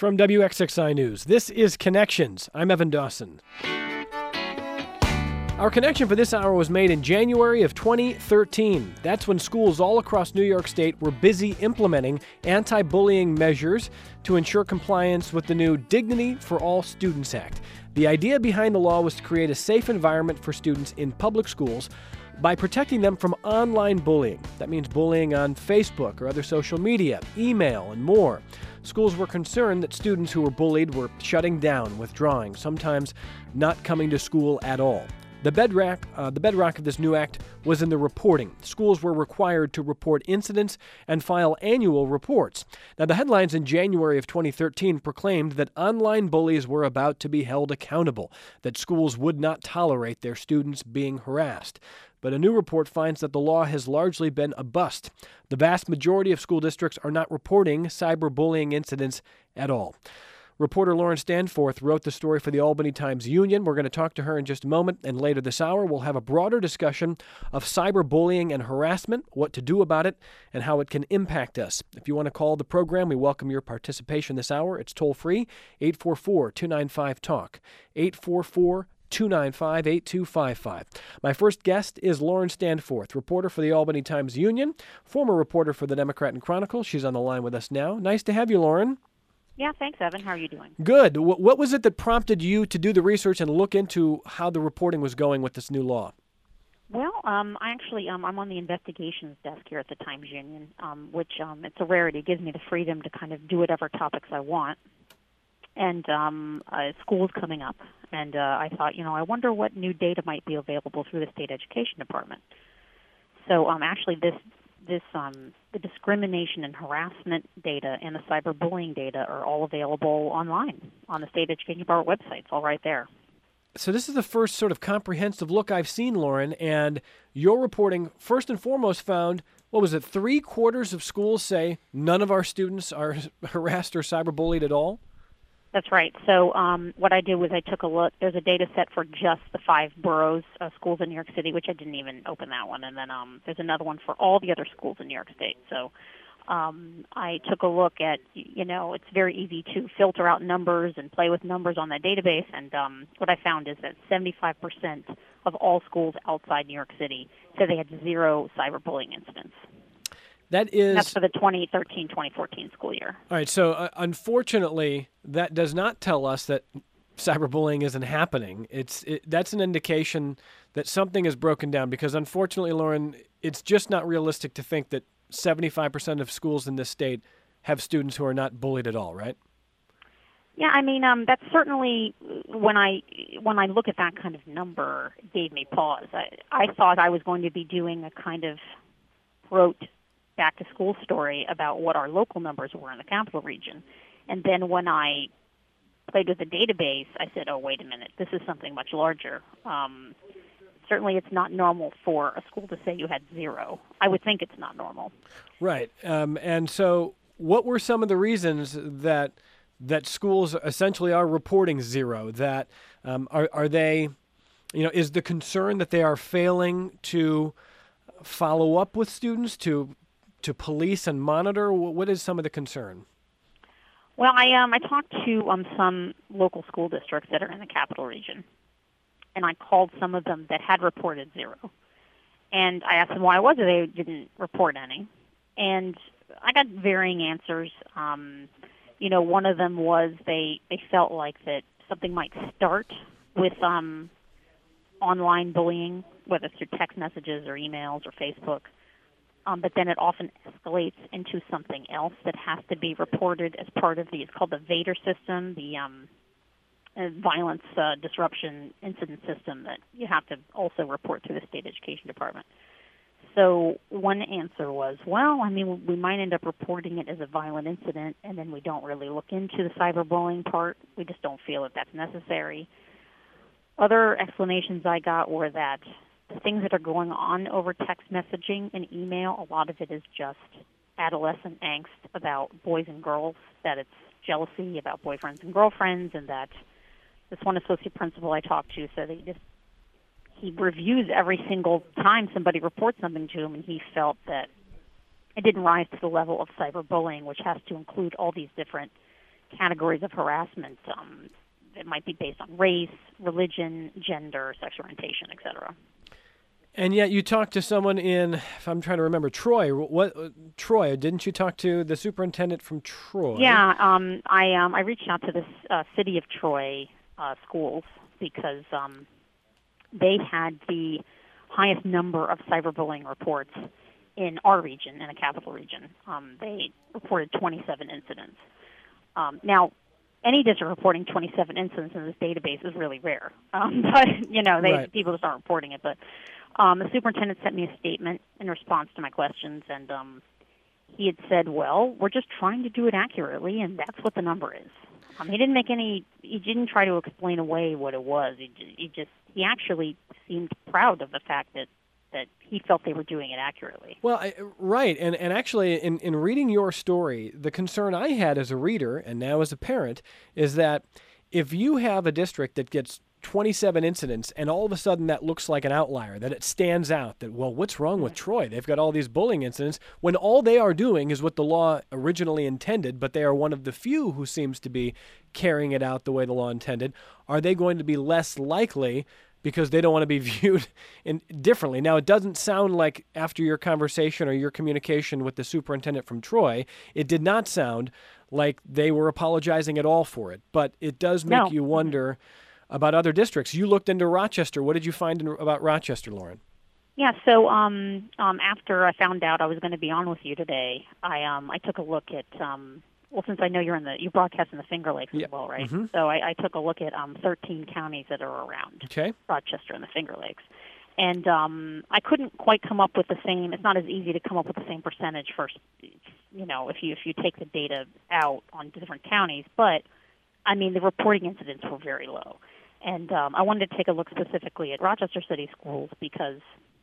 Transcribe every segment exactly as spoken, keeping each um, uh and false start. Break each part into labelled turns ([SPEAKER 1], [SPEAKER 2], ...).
[SPEAKER 1] From W X X I News, this is Connections. I'm Evan Dawson. Our connection for this hour was made in January of twenty thirteen. That's when schools all across New York State were busy implementing anti-bullying measures to ensure compliance with the new Dignity for All Students Act. The idea behind the law was to create a safe environment for students in public schools by protecting them from online bullying. That means bullying on Facebook or other social media, email, and more. Schools were concerned that students who were bullied were shutting down, withdrawing, sometimes not coming to school at all. The bedrock, uh, the bedrock of this new act was in the reporting. Schools were required to report incidents and file annual reports. Now, the headlines in January of twenty thirteen proclaimed that online bullies were about to be held accountable, that schools would not tolerate their students being harassed. But a new report finds that the law has largely been a bust. The vast majority of school districts are not reporting cyberbullying incidents at all. Reporter Lauren Stanforth wrote the story for the Albany Times-Union. We're going to talk to her in just a moment, and later this hour we'll have a broader discussion of cyberbullying and harassment, what to do about it, and how it can impact us. If you want to call the program, we welcome your participation this hour. It's toll-free, eight four four, two nine five, talk, eight four four, two nine five, eight two five five. My first guest is Lauren Stanforth, reporter for the Albany Times-Union, former reporter for the Democrat and Chronicle. She's on the line with us now. Nice to have you, Lauren.
[SPEAKER 2] Yeah, thanks, Evan. How are you doing?
[SPEAKER 1] Good. What was it that prompted you to do the research and look into how the reporting was going with this new law?
[SPEAKER 2] Well, um, I actually, um, I'm on the investigations desk here at the Times-Union, um, which um, it's a rarity. It gives me the freedom to kind of do whatever topics I want. And um, uh, school's coming up, and uh, I thought, you know, I wonder what new data might be available through the state education department. So um, actually this This um, the discrimination and harassment data and the cyberbullying data are all available online on the State Education Department website. It's all right there.
[SPEAKER 1] So this is the first sort of comprehensive look I've seen, Lauren, and your reporting first and foremost found, what was it, three quarters of schools say none of our students are harassed or cyberbullied at all?
[SPEAKER 2] That's right. So um, what I did was I took a look. There's a data set for just the five boroughs, uh, schools in New York City, which I didn't even open that one. And then um, there's another one for all the other schools in New York State. So um, I took a look at, you know, it's very easy to filter out numbers and play with numbers on that database. And um, what I found is that seventy-five percent of all schools outside New York City said they had zero cyberbullying incidents.
[SPEAKER 1] That is,
[SPEAKER 2] that's for the twenty thirteen twenty fourteen school year.
[SPEAKER 1] All right, so uh, unfortunately, that does not tell us that cyberbullying isn't happening. It's it, that's an indication that something is broken down because, unfortunately, Lauren, it's just not realistic to think that seventy-five percent of schools in this state have students who are not bullied at all, right?
[SPEAKER 2] Yeah, I mean, um, that's certainly, when I when I look at that kind of number, it gave me pause. I, I thought I was going to be doing a kind of rote back-to-school story about what our local numbers were in the capital region. And then when I played with the database, I said, oh, wait a minute, this is something much larger. Um, certainly it's not normal for a school to say you had zero. I would think it's not normal.
[SPEAKER 1] Right. Um, and so what were some of the reasons that that schools essentially are reporting zero? That um, are, are they, you know, is the concern that they are failing to follow up with students, to to police and monitor? What is some of the concern?
[SPEAKER 2] Well, I um I talked to um some local school districts that are in the capital region, and I called some of them that had reported zero, and I asked them why was it they didn't report any, and I got varying answers. Um, you know, one of them was they they felt like that something might start with um online bullying, whether it's through text messages or emails or Facebook. Um, but then it often escalates into something else that has to be reported as part of the, it's called the VADER system, the um, uh, violence uh, disruption incident system that you have to also report to the state education department. So one answer was, well, I mean, we might end up reporting it as a violent incident, and then we don't really look into the cyberbullying part. We just don't feel that that's necessary. Other explanations I got were that the things that are going on over text messaging and email, a lot of it is just adolescent angst about boys and girls, that it's jealousy about boyfriends and girlfriends, and that this one associate principal I talked to said he just he reviews every single time somebody reports something to him, and he felt that it didn't rise to the level of cyberbullying, which has to include all these different categories of harassment um, that might be based on race, religion, gender, sexual orientation, et cetera.
[SPEAKER 1] And yet you talked to someone in, if I'm trying to remember, Troy. What uh, Troy? Didn't you talk to the superintendent from Troy?
[SPEAKER 2] Yeah, um, I um, I reached out to the uh, city of Troy uh, schools because um, they had the highest number of cyberbullying reports in our region, in the capital region. Um, they reported twenty-seven incidents. Um, now, any district reporting twenty-seven incidents in this database is really rare. Um, but, you know, they,
[SPEAKER 1] Right.
[SPEAKER 2] people just aren't reporting it. But um, the superintendent sent me a statement in response to my questions, and um, he had said, well, we're just trying to do it accurately, and that's what the number is. Um, he didn't make any, he didn't try to explain away what it was. He, he just, he actually seemed proud of the fact that that he felt they were doing it accurately.
[SPEAKER 1] Well, I, right, and and actually, in in reading your story, the concern I had as a reader and now as a parent is that if you have a district that gets twenty-seven incidents and all of a sudden that looks like an outlier, that it stands out, that, well, what's wrong with Troy? They've got all these bullying incidents, when all they are doing is what the law originally intended, but they are one of the few who seems to be carrying it out the way the law intended. Are they going to be less likely because they don't want to be viewed in, differently? Now, it doesn't sound like after your conversation or your communication with the superintendent from Troy, it did not sound like they were apologizing at all for it. But it does make
[SPEAKER 2] No.
[SPEAKER 1] you wonder about other districts. You looked into Rochester. What did you find in, about Rochester, Lauren?
[SPEAKER 2] Yeah, so um, um, after I found out I was going to be on with you today, I um, I took a look at um, well, since I know you're in the you broadcast in the Finger Lakes
[SPEAKER 1] Yeah.
[SPEAKER 2] as well, right?
[SPEAKER 1] Mhm.
[SPEAKER 2] So I, I took a look at um, thirteen counties that are around
[SPEAKER 1] Okay.
[SPEAKER 2] Rochester and the Finger Lakes, and um, I couldn't quite come up with the same. It's not as easy to come up with the same percentage for, you know, if you if you take the data out on different counties. But I mean, the reporting incidents were very low, and um, I wanted to take a look specifically at Rochester City Schools because.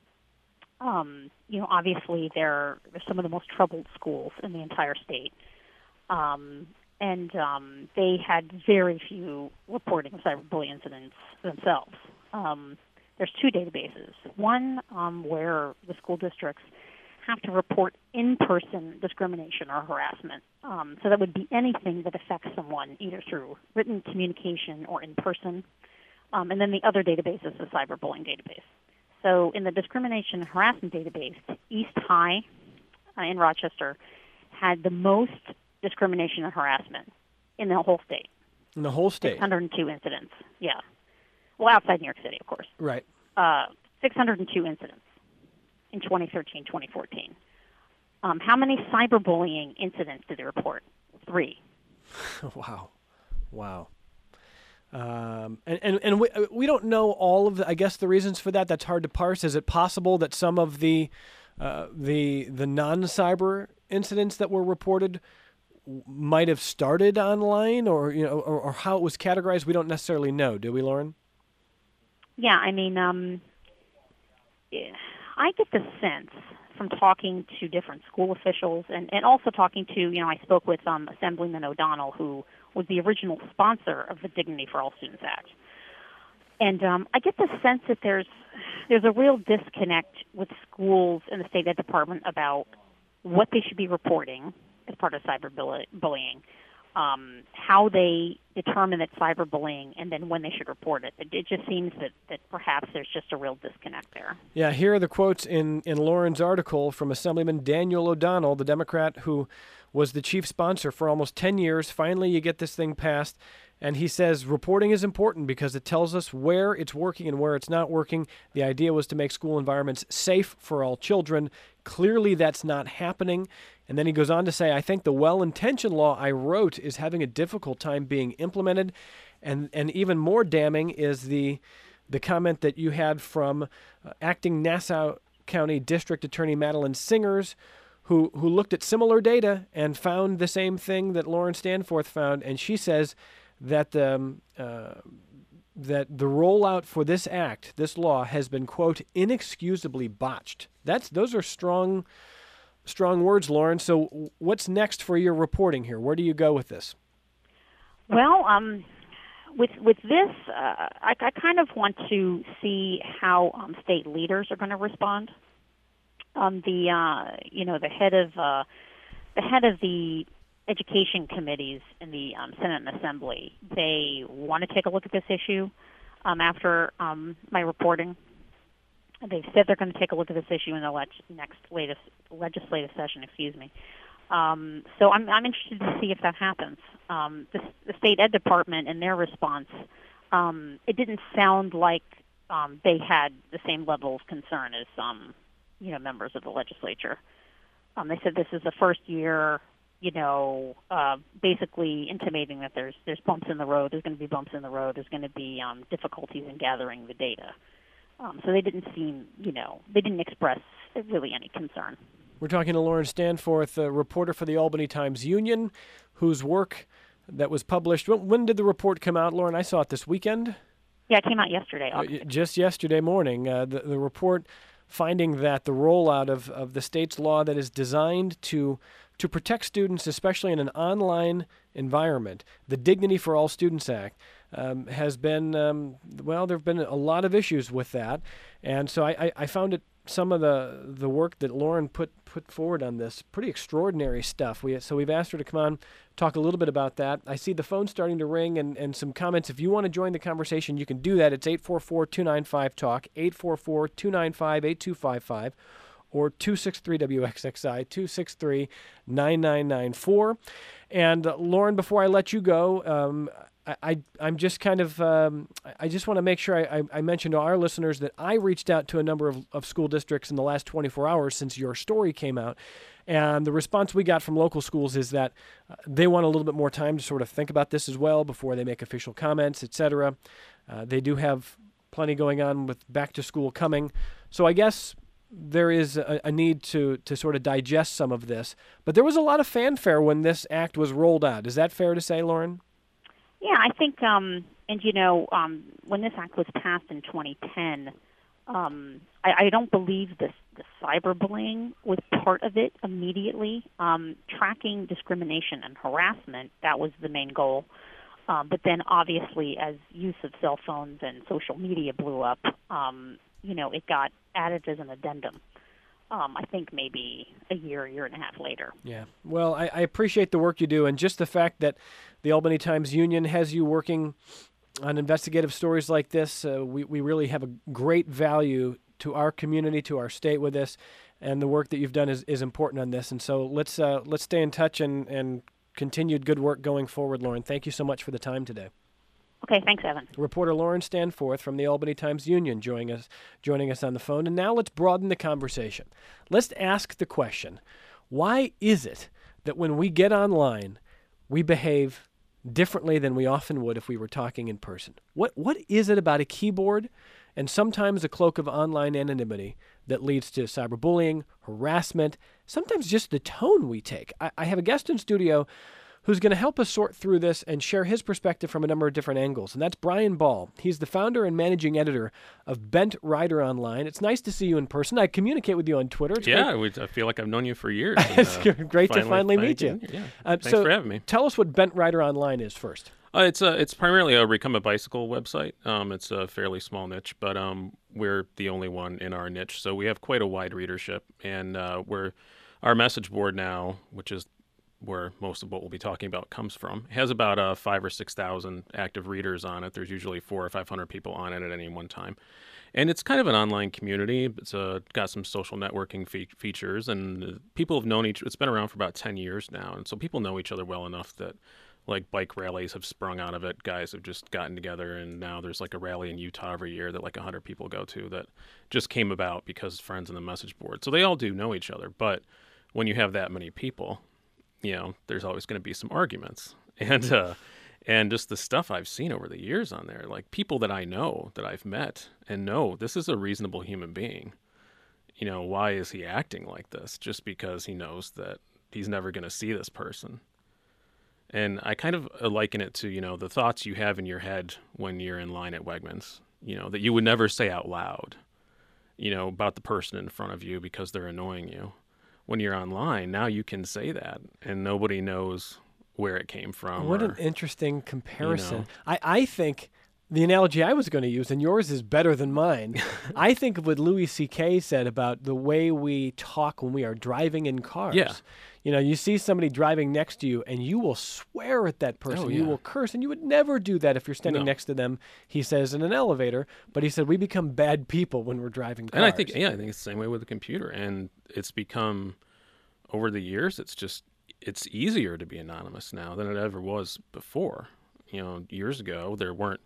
[SPEAKER 2] Um, you know, obviously they're, they're some of the most troubled schools in the entire state. Um, and um, they had very few reporting of cyberbullying incidents themselves. Um, there's two databases. One um, where the school districts have to report in-person discrimination or harassment. Um, so that would be anything that affects someone either through written communication or in person. Um, and then the other database is the cyberbullying database. So in the discrimination and harassment database, East High uh, in Rochester had the most discrimination and harassment in the whole state.
[SPEAKER 1] In the whole state?
[SPEAKER 2] six hundred two incidents, yeah. Well, outside New York City, of course.
[SPEAKER 1] Right.
[SPEAKER 2] Uh, six hundred two incidents in twenty thirteen, twenty fourteen. Um, how many cyberbullying incidents did they report? Three.
[SPEAKER 1] Wow. Wow. Um, and and, and we, we don't know all of the, I guess, the reasons for that. That's hard to parse. Is it possible that some of the uh, the the non-cyber incidents that were reported might have started online, or you know, or, or how it was categorized? We don't necessarily know, do we, Lauren?
[SPEAKER 2] Yeah, I mean, um, I get the sense from talking to different school officials and, and also talking to, you know, I spoke with um, Assemblyman O'Donnell, who was the original sponsor of the Dignity for All Students Act. And um, I get the sense that there's there's a real disconnect with schools and the State Ed Department about what they should be reporting as part of cyberbullying, um, how they determine that cyberbullying, and then when they should report it. It, it just seems that, that perhaps there's just a real disconnect there.
[SPEAKER 1] Yeah, here are the quotes in, in Lauren's article from Assemblyman Daniel O'Donnell, the Democrat who was the chief sponsor for almost ten years. Finally, you get this thing passed. And he says, reporting is important because it tells us where it's working and where it's not working. The idea was to make school environments safe for all children. Clearly, that's not happening. And then he goes on to say, I think the well-intentioned law I wrote is having a difficult time being implemented. And and even more damning is the the comment that you had from uh, acting Nassau County District Attorney Madeline Singers, who, who looked at similar data and found the same thing that Lauren Stanforth found. And she says that um, uh, that the rollout for this act, this law, has been, quote, inexcusably botched. That's those are strong, strong words, Lauren. So what's next for your reporting here? Where do you go with this?
[SPEAKER 2] Well, um, with with this, uh, I, I kind of want to see how um, state leaders are going to respond. Um, the uh, you know the head of uh, the head of the education committees in the um, Senate and Assembly, they want to take a look at this issue um, after um, my reporting. They've said they're going to take a look at this issue in the leg- next latest legislative session. Excuse me. Um, so I'm, I'm interested to see if that happens. Um, the, the state ed department, in their response, um, it didn't sound like um, they had the same level of concern as um, you know members of the legislature. Um, they said this is the first year, you know, uh, basically intimating that there's there's bumps in the road. There's going to be bumps in the road. There's going to be um, difficulties in gathering the data. Um, so they didn't seem, you know, they didn't express really any concern.
[SPEAKER 1] We're talking to Lauren Stanforth, a reporter for the Albany Times-Union, whose work that was published. When, when did the report come out, Lauren? I saw it this weekend.
[SPEAKER 2] Yeah, it came out yesterday.
[SPEAKER 1] Uh, just yesterday morning. Uh, the, the report finding that the rollout of, of the state's law that is designed to to protect students, especially in an online environment, the Dignity for All Students Act, um, has been, um, well, there have been a lot of issues with that. And so I, I, I found it, some of the the work that Lauren put, put forward on this, pretty extraordinary stuff. We So we've asked her to come on, talk a little bit about that. I see the phone starting to ring and, and some comments. If you want to join the conversation, you can do that. It's eight four four, two nine five, talk, eight four four, two nine five, eight two five five. Or two six three W X X I, two six three, nine nine nine four. And uh, Lauren, before I let you go, um, I, I, I'm just kind of, um, I just want to make sure I, I, I mention to our listeners that I reached out to a number of, of school districts in the last twenty-four hours since your story came out. And the response we got from local schools is that uh, they want a little bit more time to sort of think about this as well before they make official comments, et cetera. Uh, they do have plenty going on with back to school coming. So I guess there is a, a need to, to sort of digest some of this. But there was a lot of fanfare when this act was rolled out. Is that fair to say, Lauren?
[SPEAKER 2] Yeah, I think, um, and you know, um, when this act was passed in twenty ten, um, I, I don't believe this, the cyberbullying was part of it immediately. Um, tracking discrimination and harassment, that was the main goal. Um, but then obviously as use of cell phones and social media blew up, um, you know, it got added as an addendum, um, I think maybe a year, year and a half later.
[SPEAKER 1] Yeah. Well, I, I appreciate the work you do, and just the fact that the Albany Times-Union has you working on investigative stories like this, uh, we, we really have a great value to our community, to our state with this, and the work that you've done is, is important on this. And so let's uh, let's stay in touch and, and continued good work going forward, Lauren. Thank you so much for the time today.
[SPEAKER 2] Okay, thanks, Evan.
[SPEAKER 1] Reporter Lauren Stanforth from the Albany Times-Union joining us, joining us on the phone. And now let's broaden the conversation. Let's ask the question, why is it that when we get online, we behave differently than we often would if we were talking in person? What What is it about a keyboard and sometimes a cloak of online anonymity that leads to cyberbullying, harassment, sometimes just the tone we take? I, I have a guest in studio who's going to help us sort through this and share his perspective from a number of different angles. And that's Brian Ball. He's the founder and managing editor of Bent Writer Online. It's nice to see you in person. I communicate with you on Twitter. It's
[SPEAKER 3] yeah, great. I feel like I've known you for years.
[SPEAKER 1] It's
[SPEAKER 3] and, uh,
[SPEAKER 1] great
[SPEAKER 3] finally,
[SPEAKER 1] to finally meet you.
[SPEAKER 3] Yeah.
[SPEAKER 1] Uh,
[SPEAKER 3] Thanks
[SPEAKER 1] so
[SPEAKER 3] for having me.
[SPEAKER 1] Tell us what Bent Writer Online is first.
[SPEAKER 3] Uh, it's a, it's primarily a recumbent bicycle website. Um, it's a fairly small niche, but um, we're the only one in our niche. So we have quite a wide readership, and uh, we're our message board now, which is where most of what we'll be talking about comes from, has about uh, five or six thousand active readers on it. There's usually four or five hundred people on it at any one time, and it's kind of an online community. It's uh, got some social networking fe- features, and people have known each. It's been around for about ten years now, and so people know each other well enough that, like, bike rallies have sprung out of it. Guys have just gotten together, and now there's like a rally in Utah every year that like one hundred people go to that just came about because friends in the message board. So they all do know each other, but when you have that many people, you know, there's always going to be some arguments. And uh, and just the stuff I've seen over the years on there, like people that I know, that I've met and know this is a reasonable human being. You know, why is he acting like this? Just because he knows that he's never going to see this person. And I kind of liken it to, you know, the thoughts you have in your head when you're in line at Wegmans, you know, that you would never say out loud, you know, about the person in front of you because they're annoying you. When you're online, now you can say that, and nobody knows where it came from.
[SPEAKER 1] What
[SPEAKER 3] or,
[SPEAKER 1] an interesting comparison.
[SPEAKER 3] You know.
[SPEAKER 1] I, I think The analogy I was going to use, and yours is better than mine, I think of what Louis C K said about the way we talk when we are driving in cars.
[SPEAKER 3] Yeah.
[SPEAKER 1] You know, you see somebody driving next to you, and you will swear at that person.
[SPEAKER 3] Oh,
[SPEAKER 1] You
[SPEAKER 3] yeah.
[SPEAKER 1] will curse, and you would never do that if you're standing
[SPEAKER 3] No.
[SPEAKER 1] next to them, he says, in an elevator. But he said, we become bad people when we're driving cars.
[SPEAKER 3] And I think, yeah, I think it's the same way with the computer. And it's become, over the years, it's just, it's easier to be anonymous now than it ever was before. You know, years ago, there weren't,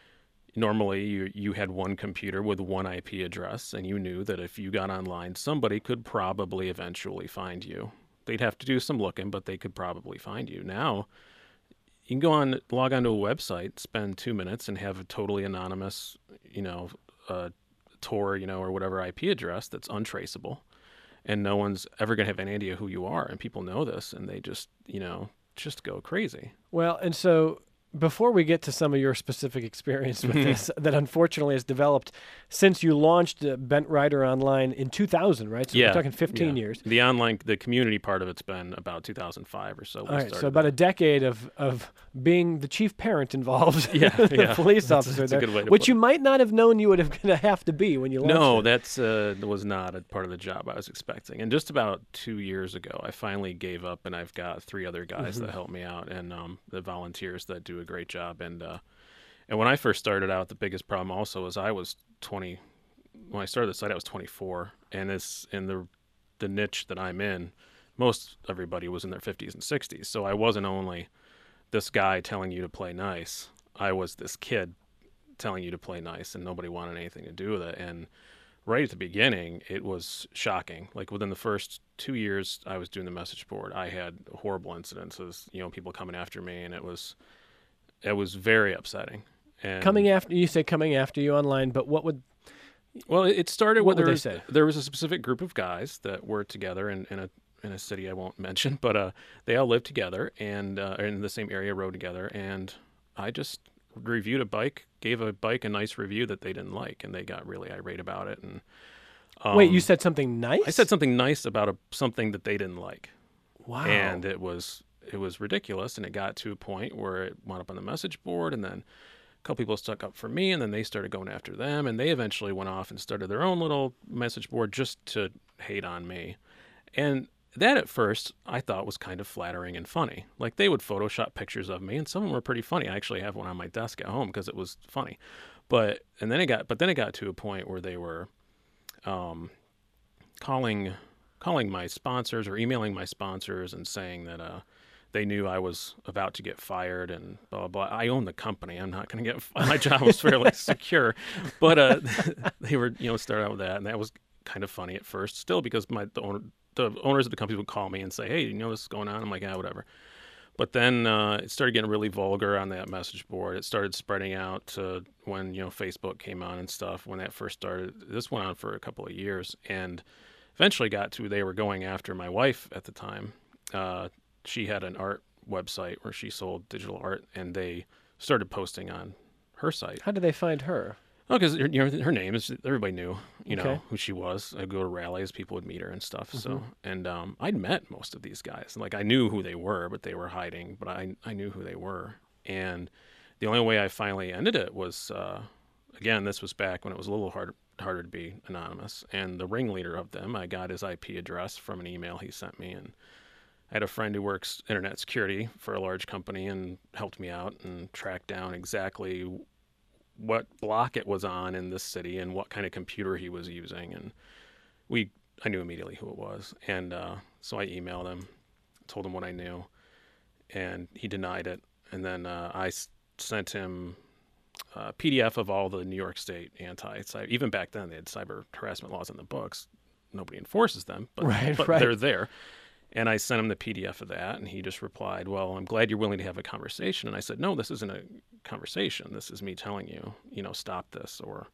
[SPEAKER 3] normally you, you had one computer with one I P address, and you knew that if you got online, somebody could probably eventually find you. They'd have to do some looking, but they could probably find you. Now, you can go on, log onto a website, spend two minutes, and have a totally anonymous, you know, uh, Tor, you know, or whatever I P address that's untraceable, and no one's ever going to have any idea who you are. And people know this, and they just, you know, just go crazy.
[SPEAKER 1] Well, and so before we get to some of your specific experience with this that unfortunately has developed since you launched uh, Bent Rider Online in two thousand, right? So
[SPEAKER 3] Yeah,
[SPEAKER 1] we're talking fifteen
[SPEAKER 3] yeah.
[SPEAKER 1] years.
[SPEAKER 3] The online, the community part of it's been about two thousand five or so. we
[SPEAKER 1] All right, so
[SPEAKER 3] started
[SPEAKER 1] about
[SPEAKER 3] that.
[SPEAKER 1] a decade of, of being the chief parent involved,
[SPEAKER 3] Yeah,
[SPEAKER 1] the
[SPEAKER 3] yeah.
[SPEAKER 1] police
[SPEAKER 3] That's-
[SPEAKER 1] officer
[SPEAKER 3] that's a
[SPEAKER 1] there,
[SPEAKER 3] good way to
[SPEAKER 1] which
[SPEAKER 3] put
[SPEAKER 1] you
[SPEAKER 3] it.
[SPEAKER 1] might not have known you would have going to have to be when you launched
[SPEAKER 3] No,
[SPEAKER 1] it.
[SPEAKER 3] that's uh, was not a part of the job I was expecting. And just about two years ago, I finally gave up, and I've got three other guys
[SPEAKER 1] Mm-hmm.
[SPEAKER 3] that help me out, and um, the volunteers that do a great job. And uh, and when I first started out, the biggest problem also was I was twenty. When I started the site, I was twenty-four, and this in the the niche that I'm in, most everybody was in their fifties and sixties. So I wasn't only this guy telling you to play nice. I was this kid telling you to play nice, and nobody wanted anything to do with it. And right at the beginning, it was shocking. Like within the first two years I was doing the message board, I had horrible incidences, you know, people coming after me, and it was it was very upsetting. And
[SPEAKER 1] Coming after you say coming after you online, but what would
[SPEAKER 3] well, it it started
[SPEAKER 1] What
[SPEAKER 3] with
[SPEAKER 1] would
[SPEAKER 3] there
[SPEAKER 1] they
[SPEAKER 3] was,
[SPEAKER 1] say?
[SPEAKER 3] there was a specific group of guys that were together in, in a in a city I won't mention, but uh, they all lived together and uh, in the same area, rode together, and I just reviewed a bike, gave a bike a nice review that they didn't like, and they got really irate about it. And um,
[SPEAKER 1] wait? You said something nice.
[SPEAKER 3] I said something nice about a, something that they didn't like,
[SPEAKER 1] Wow.
[SPEAKER 3] and it was it was ridiculous, and it got to a point where it wound up on the message board, and then a couple people stuck up for me, and then they started going after them, and they eventually went off and started their own little message board just to hate on me. And that at first I thought was kind of flattering and funny. Like they would Photoshop pictures of me, and some of them were pretty funny. I actually have one on my desk at home because it was funny. But and then it got but then it got to a point where they were um, calling calling my sponsors or emailing my sponsors and saying that uh, they knew I was about to get fired and blah, blah, blah. I own the company. I'm not going to get fired. My job was fairly secure. But uh, they were, you know, started out with that. And that was kind of funny at first, still, because my the, owner, the owners of the company would call me and say, hey, you know this is going on? I'm like, yeah, whatever. But then uh, it started getting really vulgar on that message board. It started spreading out to when, you know, Facebook came on and stuff. When that first started, this went on for a couple of years. And eventually got to they were going after my wife at the time. Uh, she had an art website where she sold digital art, and they started posting on her site.
[SPEAKER 1] How did they find her?
[SPEAKER 3] Oh, because you know her name is everybody knew, you know,
[SPEAKER 1] Okay.
[SPEAKER 3] who she was. I'd go to rallies, people would meet her and stuff. So, and um, I'd met most of these guys. Like I knew who they were, but they were hiding. But I I knew who they were, and the only way I finally ended it was, uh, again, this was back when it was a little hard, harder to be anonymous. And the ringleader of them, I got his I P address from an email he sent me, and I had a friend who works internet security for a large company and helped me out and tracked down exactly what block it was on in this city and what kind of computer he was using. And we, I knew immediately who it was. And uh, so I emailed him, told him what I knew, and he denied it. And then uh, I s- sent him a P D F of all the New York State anti, even back then they had cyber harassment laws in the books. Nobody enforces them, but,
[SPEAKER 1] Right,
[SPEAKER 3] but
[SPEAKER 1] right.
[SPEAKER 3] they're there. And I sent him the P D F of that, and he just replied, well, I'm glad you're willing to have a conversation. And I said, no, this isn't a conversation. This is me telling you, you know, stop this, or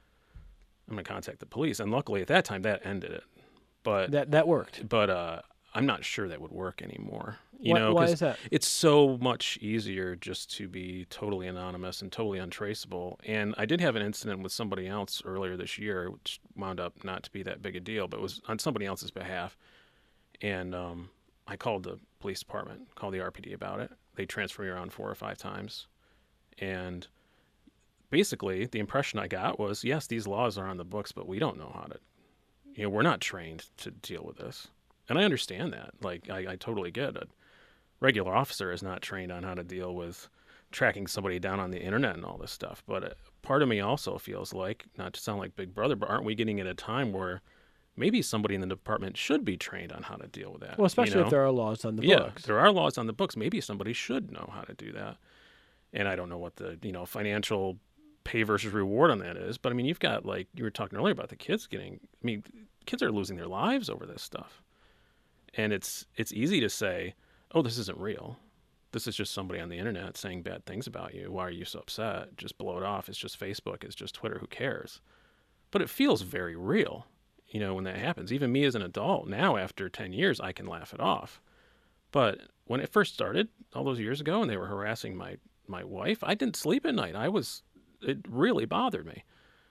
[SPEAKER 3] I'm going to contact the police. And luckily at that time, that ended it. But
[SPEAKER 1] That that worked.
[SPEAKER 3] but uh, I'm not sure that would work anymore. You
[SPEAKER 1] Why-
[SPEAKER 3] know,
[SPEAKER 1] why
[SPEAKER 3] 'cause
[SPEAKER 1] is that?
[SPEAKER 3] It's so much easier just to be totally anonymous and totally untraceable. And I did have an incident with somebody else earlier this year, which wound up not to be that big a deal, but it was on somebody else's behalf. And um, I called the police department, called the R P D about it. They transferred me around four or five times. And basically the impression I got was, yes, these laws are on the books, but we don't know how to, you know, we're not trained to deal with this. And I understand that. Like, I, I totally get it. A regular officer is not trained on how to deal with tracking somebody down on the internet and all this stuff. But uh, part of me also feels like, not to sound like Big Brother, but aren't we getting at a time where maybe somebody in the department should be trained on how to deal with that?
[SPEAKER 1] Well, especially
[SPEAKER 3] you know?
[SPEAKER 1] if there are laws on the
[SPEAKER 3] yeah,
[SPEAKER 1] books.
[SPEAKER 3] There are laws on the books. Maybe somebody should know how to do that. And I don't know what the, you know, financial pay versus reward on that is. But I mean, you've got, like, you were talking earlier about the kids getting, I mean, kids are losing their lives over this stuff. And it's it's easy to say, oh, this isn't real. This is just somebody on the internet saying bad things about you. Why are you so upset? Just blow it off. It's just Facebook. It's just Twitter. Who cares? But it feels very real, you know, when that happens. Even me as an adult, now after ten years, I can laugh it off. But when it first started all those years ago and they were harassing my, my wife, I didn't sleep at night. I was, it really bothered me.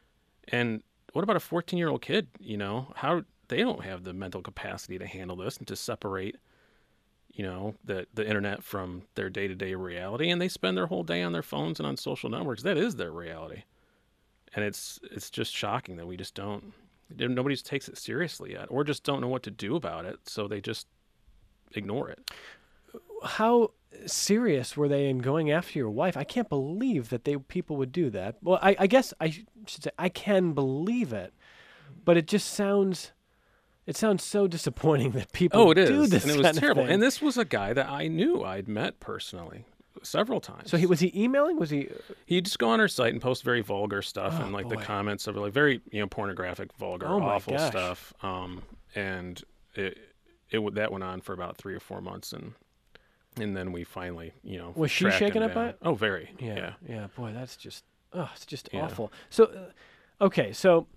[SPEAKER 3] And what about a fourteen-year-old kid, you know? How... They don't have the mental capacity to handle this and to separate, you know, the the internet from their day-to-day reality. And they spend their whole day on their phones and on social networks. That is their reality. And it's it's just shocking that we just don't, nobody takes it seriously yet, or just don't know what to do about it. So they just ignore it.
[SPEAKER 1] How serious were they in going after your wife? I can't believe that they people would do that. Well, I, I guess I should say I can believe it, but it just sounds... It sounds so disappointing that people
[SPEAKER 3] oh, it
[SPEAKER 1] do
[SPEAKER 3] is.
[SPEAKER 1] this
[SPEAKER 3] and it was
[SPEAKER 1] kind
[SPEAKER 3] terrible.
[SPEAKER 1] of thing.
[SPEAKER 3] And this was a guy that I knew. I'd met personally several times.
[SPEAKER 1] So he was he emailing? Was he?
[SPEAKER 3] He'd just go on our site and post very vulgar stuff,
[SPEAKER 1] Oh,
[SPEAKER 3] and like
[SPEAKER 1] boy.
[SPEAKER 3] the comments of like very, you know, pornographic, vulgar,
[SPEAKER 1] Oh, my
[SPEAKER 3] awful
[SPEAKER 1] gosh.
[SPEAKER 3] stuff. Um, and it it would that went on for about three or four months, and and then we finally, you know,
[SPEAKER 1] Was she
[SPEAKER 3] tracked him
[SPEAKER 1] shaken up by
[SPEAKER 3] down.
[SPEAKER 1] it?
[SPEAKER 3] Oh, very.
[SPEAKER 1] Yeah,
[SPEAKER 3] Yeah.
[SPEAKER 1] yeah. Boy, that's just oh, it's just
[SPEAKER 3] Yeah.
[SPEAKER 1] awful. So, uh, okay, so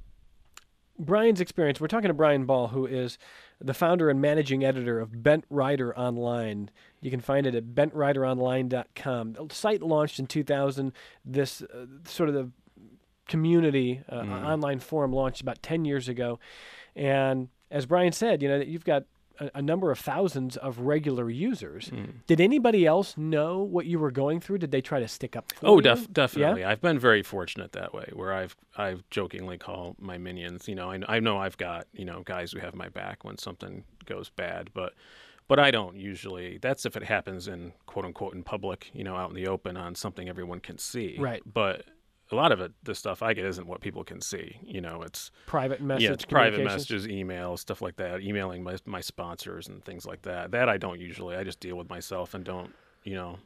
[SPEAKER 1] Brian's experience. We're talking to Brian Ball, who is the founder and managing editor of Bent Rider Online. You can find it at bent rider online dot com. The site launched in two thousand. This uh, sort of the community uh,
[SPEAKER 3] Mm.
[SPEAKER 1] online forum launched about ten years ago. And as Brian said, you know, you've got a, a number of thousands of regular users.
[SPEAKER 3] Mm.
[SPEAKER 1] Did anybody else know what you were going through? Did they try to stick up for
[SPEAKER 3] Oh,
[SPEAKER 1] you?
[SPEAKER 3] def- definitely.
[SPEAKER 1] Yeah?
[SPEAKER 3] I've been very fortunate that way, where I've I've jokingly call my minions. You know, I, I know I've got, you know, guys who have my back when something goes bad, but but I don't usually. That's if it happens in quote unquote in public, you know, out in the open on something everyone can see.
[SPEAKER 1] Right.
[SPEAKER 3] But a lot of it, the stuff I get isn't what people can see. You know, it's
[SPEAKER 1] Private message
[SPEAKER 3] yeah, it's private
[SPEAKER 1] communications?
[SPEAKER 3] messages, emails, stuff like that, emailing my my sponsors and things like that. That I don't usually. I just deal with myself and don't, you know,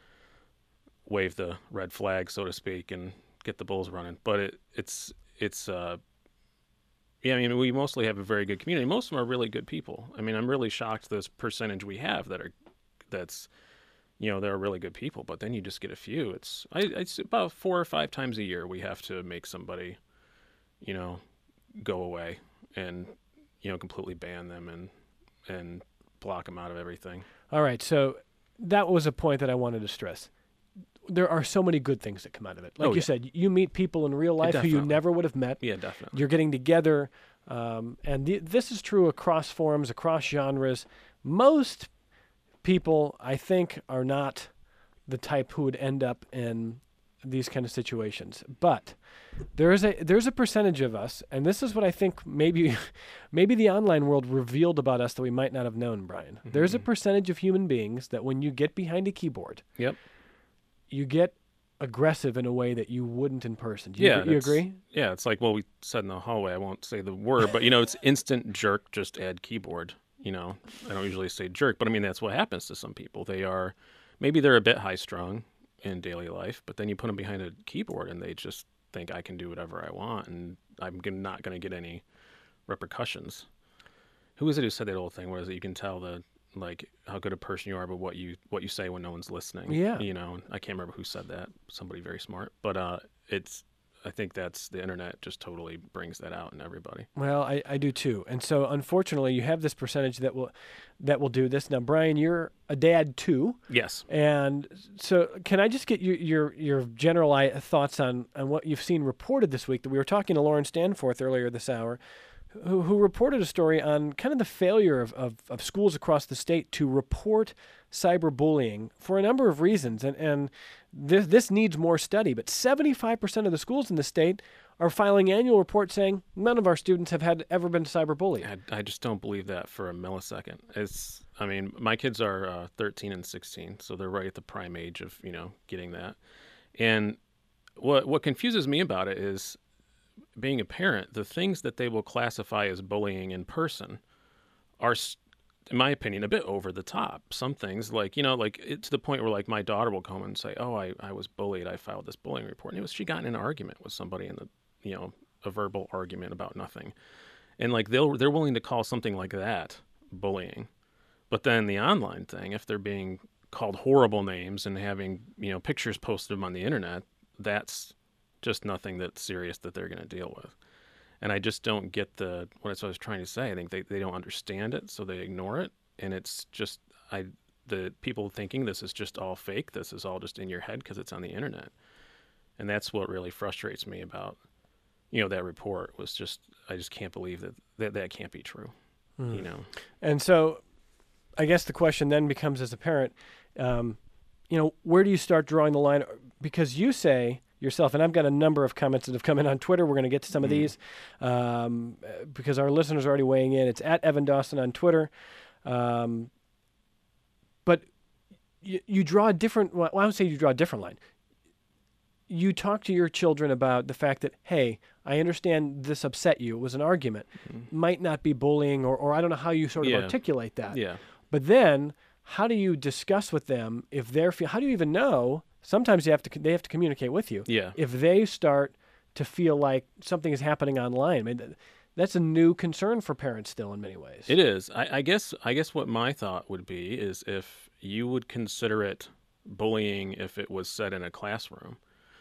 [SPEAKER 3] wave the red flag, so to speak, and get the bulls running. But it, it's it's uh, yeah. I mean, we mostly have a very good community. Most of them are really good people. I mean, I'm really shocked this percentage we have that are that's. You know, they're really good people, but then you just get a few. It's I, it's about four or five times a year we have to make somebody, you know, go away and, you know, completely ban them and and block them out of everything.
[SPEAKER 1] All right, so that was a point that I wanted to stress. There are so many good things that come out of it. Like
[SPEAKER 3] Oh,
[SPEAKER 1] you
[SPEAKER 3] yeah.
[SPEAKER 1] said, you meet people in real life who you
[SPEAKER 3] Definitely.
[SPEAKER 1] never would have met.
[SPEAKER 3] Yeah, definitely.
[SPEAKER 1] You're getting together, um, and the, this is true across forums, across genres. Most people, I think, are not the type who would end up in these kind of situations. But there is a there's a percentage of us, and this is what I think maybe maybe the online world revealed about us that we might not have known, Brian.
[SPEAKER 3] Mm-hmm.
[SPEAKER 1] There's a percentage of human beings that when you get behind a keyboard,
[SPEAKER 3] Yep.
[SPEAKER 1] you get aggressive in a way that you wouldn't in person. Do you,
[SPEAKER 3] Yeah,
[SPEAKER 1] agree- you
[SPEAKER 3] that's-
[SPEAKER 1] agree?
[SPEAKER 3] Yeah, it's like, well, we said in the hallway, I won't say the word, but, you know, it's instant jerk, just add keyboard. You know, I don't usually say jerk, but I mean, that's what happens to some people. They are, maybe they're a bit high strung in daily life, but then you put them behind a keyboard and they just think I can do whatever I want and I'm g- not going to get any repercussions. Who is it who said that old thing? Where is it? You can tell the, like, how good a person you are, but what you, what you say when no one's listening.
[SPEAKER 1] Yeah.
[SPEAKER 3] You know, I can't remember who said that. Somebody very smart, but, uh, it's, I think that's the internet just totally brings that out in everybody.
[SPEAKER 1] Well, I, I do too. And so unfortunately you have this percentage that will that will do this. Now, Brian, you're a dad too.
[SPEAKER 3] Yes.
[SPEAKER 1] And so can I just get your your, your general i- thoughts on, on what you've seen reported this week? That we were talking to Lauren Stanforth earlier this hour, who, who reported a story on kind of the failure of, of, of schools across the state to report cyberbullying for a number of reasons. And, and this, this needs more study. But seventy-five percent of the schools in the state are filing annual reports saying none of our students have had ever been cyberbullied.
[SPEAKER 3] I, I just don't believe that for a millisecond. It's, I mean, my kids are uh, thirteen and sixteen, so they're right at the prime age of, you know, getting that. And what what confuses me about it is, being a parent, the things that they will classify as bullying in person are, in my opinion, a bit over the top. Some things, like, you know, like it, to the point where, like, my daughter will come and say, oh, I, I was bullied. I filed this bullying report. And it was, she got in an argument with somebody in the, you know, a verbal argument about nothing. And, like, they'll, they're willing to call something like that bullying. But then the online thing, if they're being called horrible names and having, you know, pictures posted on the internet, that's just nothing that's serious that they're going to deal with. And I just don't get the, what I was trying to say. I think they, they don't understand it, so they ignore it. And it's just, I, the people thinking this is just all fake, this is all just in your head because it's on the internet. And that's what really frustrates me about, you know, that report was just, I just can't believe that that, that can't be true, mm. you know.
[SPEAKER 1] And so I guess the question then becomes, as a parent, um, you know, where do you start drawing the line? Because you say yourself, and I've got a number of comments that have come in on Twitter. We're going to get to some mm. of these um, because our listeners are already weighing in. It's at Evan Dawson on Twitter. Um, but you, you draw a different, well, I would say you draw a different line. You talk to your children about the fact that, hey, I understand this upset you. It was an argument. Mm-hmm. Might not be bullying, or, or I don't know how you sort of
[SPEAKER 3] yeah.
[SPEAKER 1] articulate that.
[SPEAKER 3] Yeah.
[SPEAKER 1] But then how do you discuss with them if they're, fe- how do you even know? Sometimes you have to, they have to communicate with you.
[SPEAKER 3] Yeah.
[SPEAKER 1] If they start to feel like something is happening online, I mean, that's a new concern for parents still in many ways.
[SPEAKER 3] It is. I, I guess, I guess what my thought would be is if you would consider it bullying if it was said in a classroom,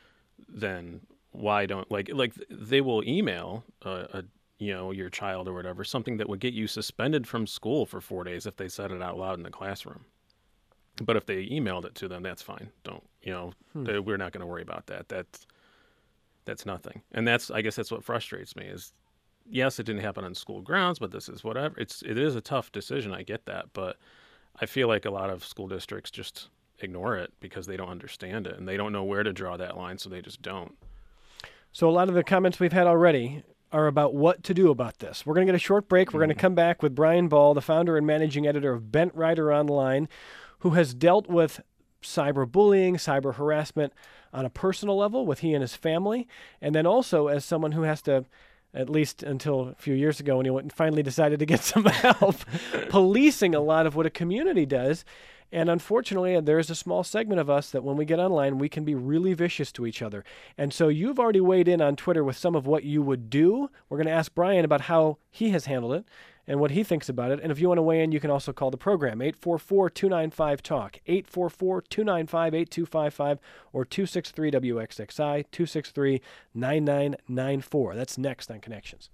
[SPEAKER 3] then why don't, like, like they will email a, a, you know, your child or whatever, something that would get you suspended from school for four days if they said it out loud in the classroom. But if they emailed it to them, that's fine. Don't, you know, hmm. they, we're not going to worry about that. That's, that's nothing. And that's, I guess that's what frustrates me is, yes, it didn't happen on school grounds, but this is whatever. It's, it is a tough decision. I get that. But I feel like a lot of school districts just ignore it because they don't understand it and they don't know where to draw that line. So they just don't. So
[SPEAKER 1] a lot of the comments we've had already are about what to do about this. We're going to get a short break. We're mm-hmm. going to come back with Brian Ball, the founder and managing editor of Bent Rider Online, who has dealt with cyberbullying, cyber harassment on a personal level with he and his family, and then also as someone who has to, at least until a few years ago when he went and finally decided to get some help, policing a lot of what a community does. And unfortunately, there's a small segment of us that when we get online, we can be really vicious to each other. And so you've already weighed in on Twitter with some of what you would do. We're going to ask Brian about how he has handled it and what he thinks about it. And if you want to weigh in, you can also call the program, eight four four, two nine five, talk, eight four four, two nine five, eight two five five, or two six three W X X I, two six three, nine nine nine four. That's next on Connections.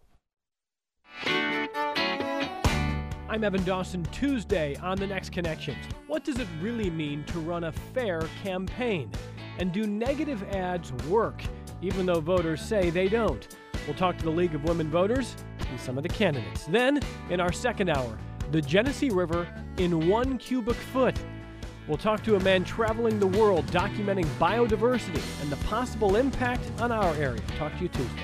[SPEAKER 1] I'm Evan Dawson. Tuesday on The Next Connections. What does it really mean to run a fair campaign? And do negative ads work, even though voters say they don't? We'll talk to the League of Women Voters and some of the candidates. Then, in our second hour, the Genesee River in one cubic foot. We'll talk to a man traveling the world documenting biodiversity and the possible impact on our area. Talk to you Tuesday.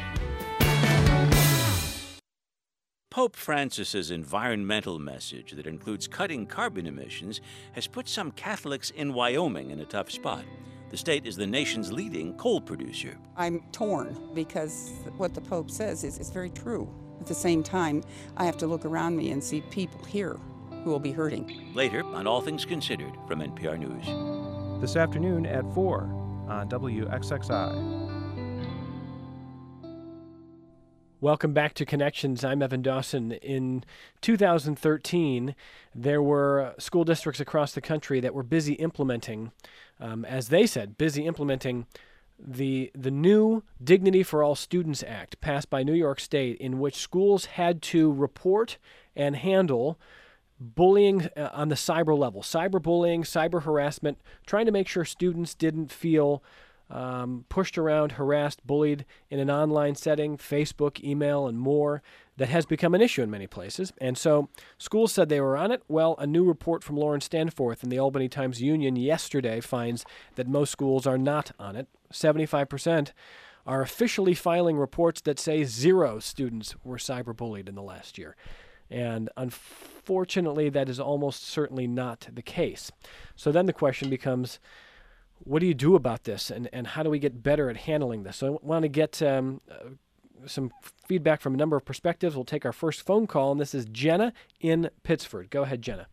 [SPEAKER 4] Pope Francis's environmental message that includes cutting carbon emissions has put some Catholics in Wyoming in a tough spot. The state is the nation's leading coal producer.
[SPEAKER 5] I'm torn because what the Pope says is, is very true. At the same time, I have to look around me and see people here who will be hurting.
[SPEAKER 4] Later on All Things Considered from N P R News.
[SPEAKER 6] This afternoon at four on W X X I.
[SPEAKER 1] Welcome back to Connections. I'm Evan Dawson. In two thousand thirteen, there were school districts across the country that were busy implementing, um, as they said, busy implementing the the new Dignity for All Students Act passed by New York State, in which schools had to report and handle bullying uh, on the cyber level, cyberbullying, cyber harassment, trying to make sure students didn't feel um, pushed around, harassed, bullied in an online setting, Facebook, email, and more, that has become an issue in many places. And so schools said they were on it. Well, a new report from Lauren Stanforth in the Albany Times-Union yesterday finds that most schools are not on it. seventy-five percent are officially filing reports that say zero students were cyberbullied in the last year. And unfortunately, that is almost certainly not the case. So then the question becomes, what do you do about this, and, and how do we get better at handling this? So I want to get um, uh, some feedback from a number of perspectives. We'll take our first phone call, and this is Jenna in Pittsford. Go ahead, Jenna.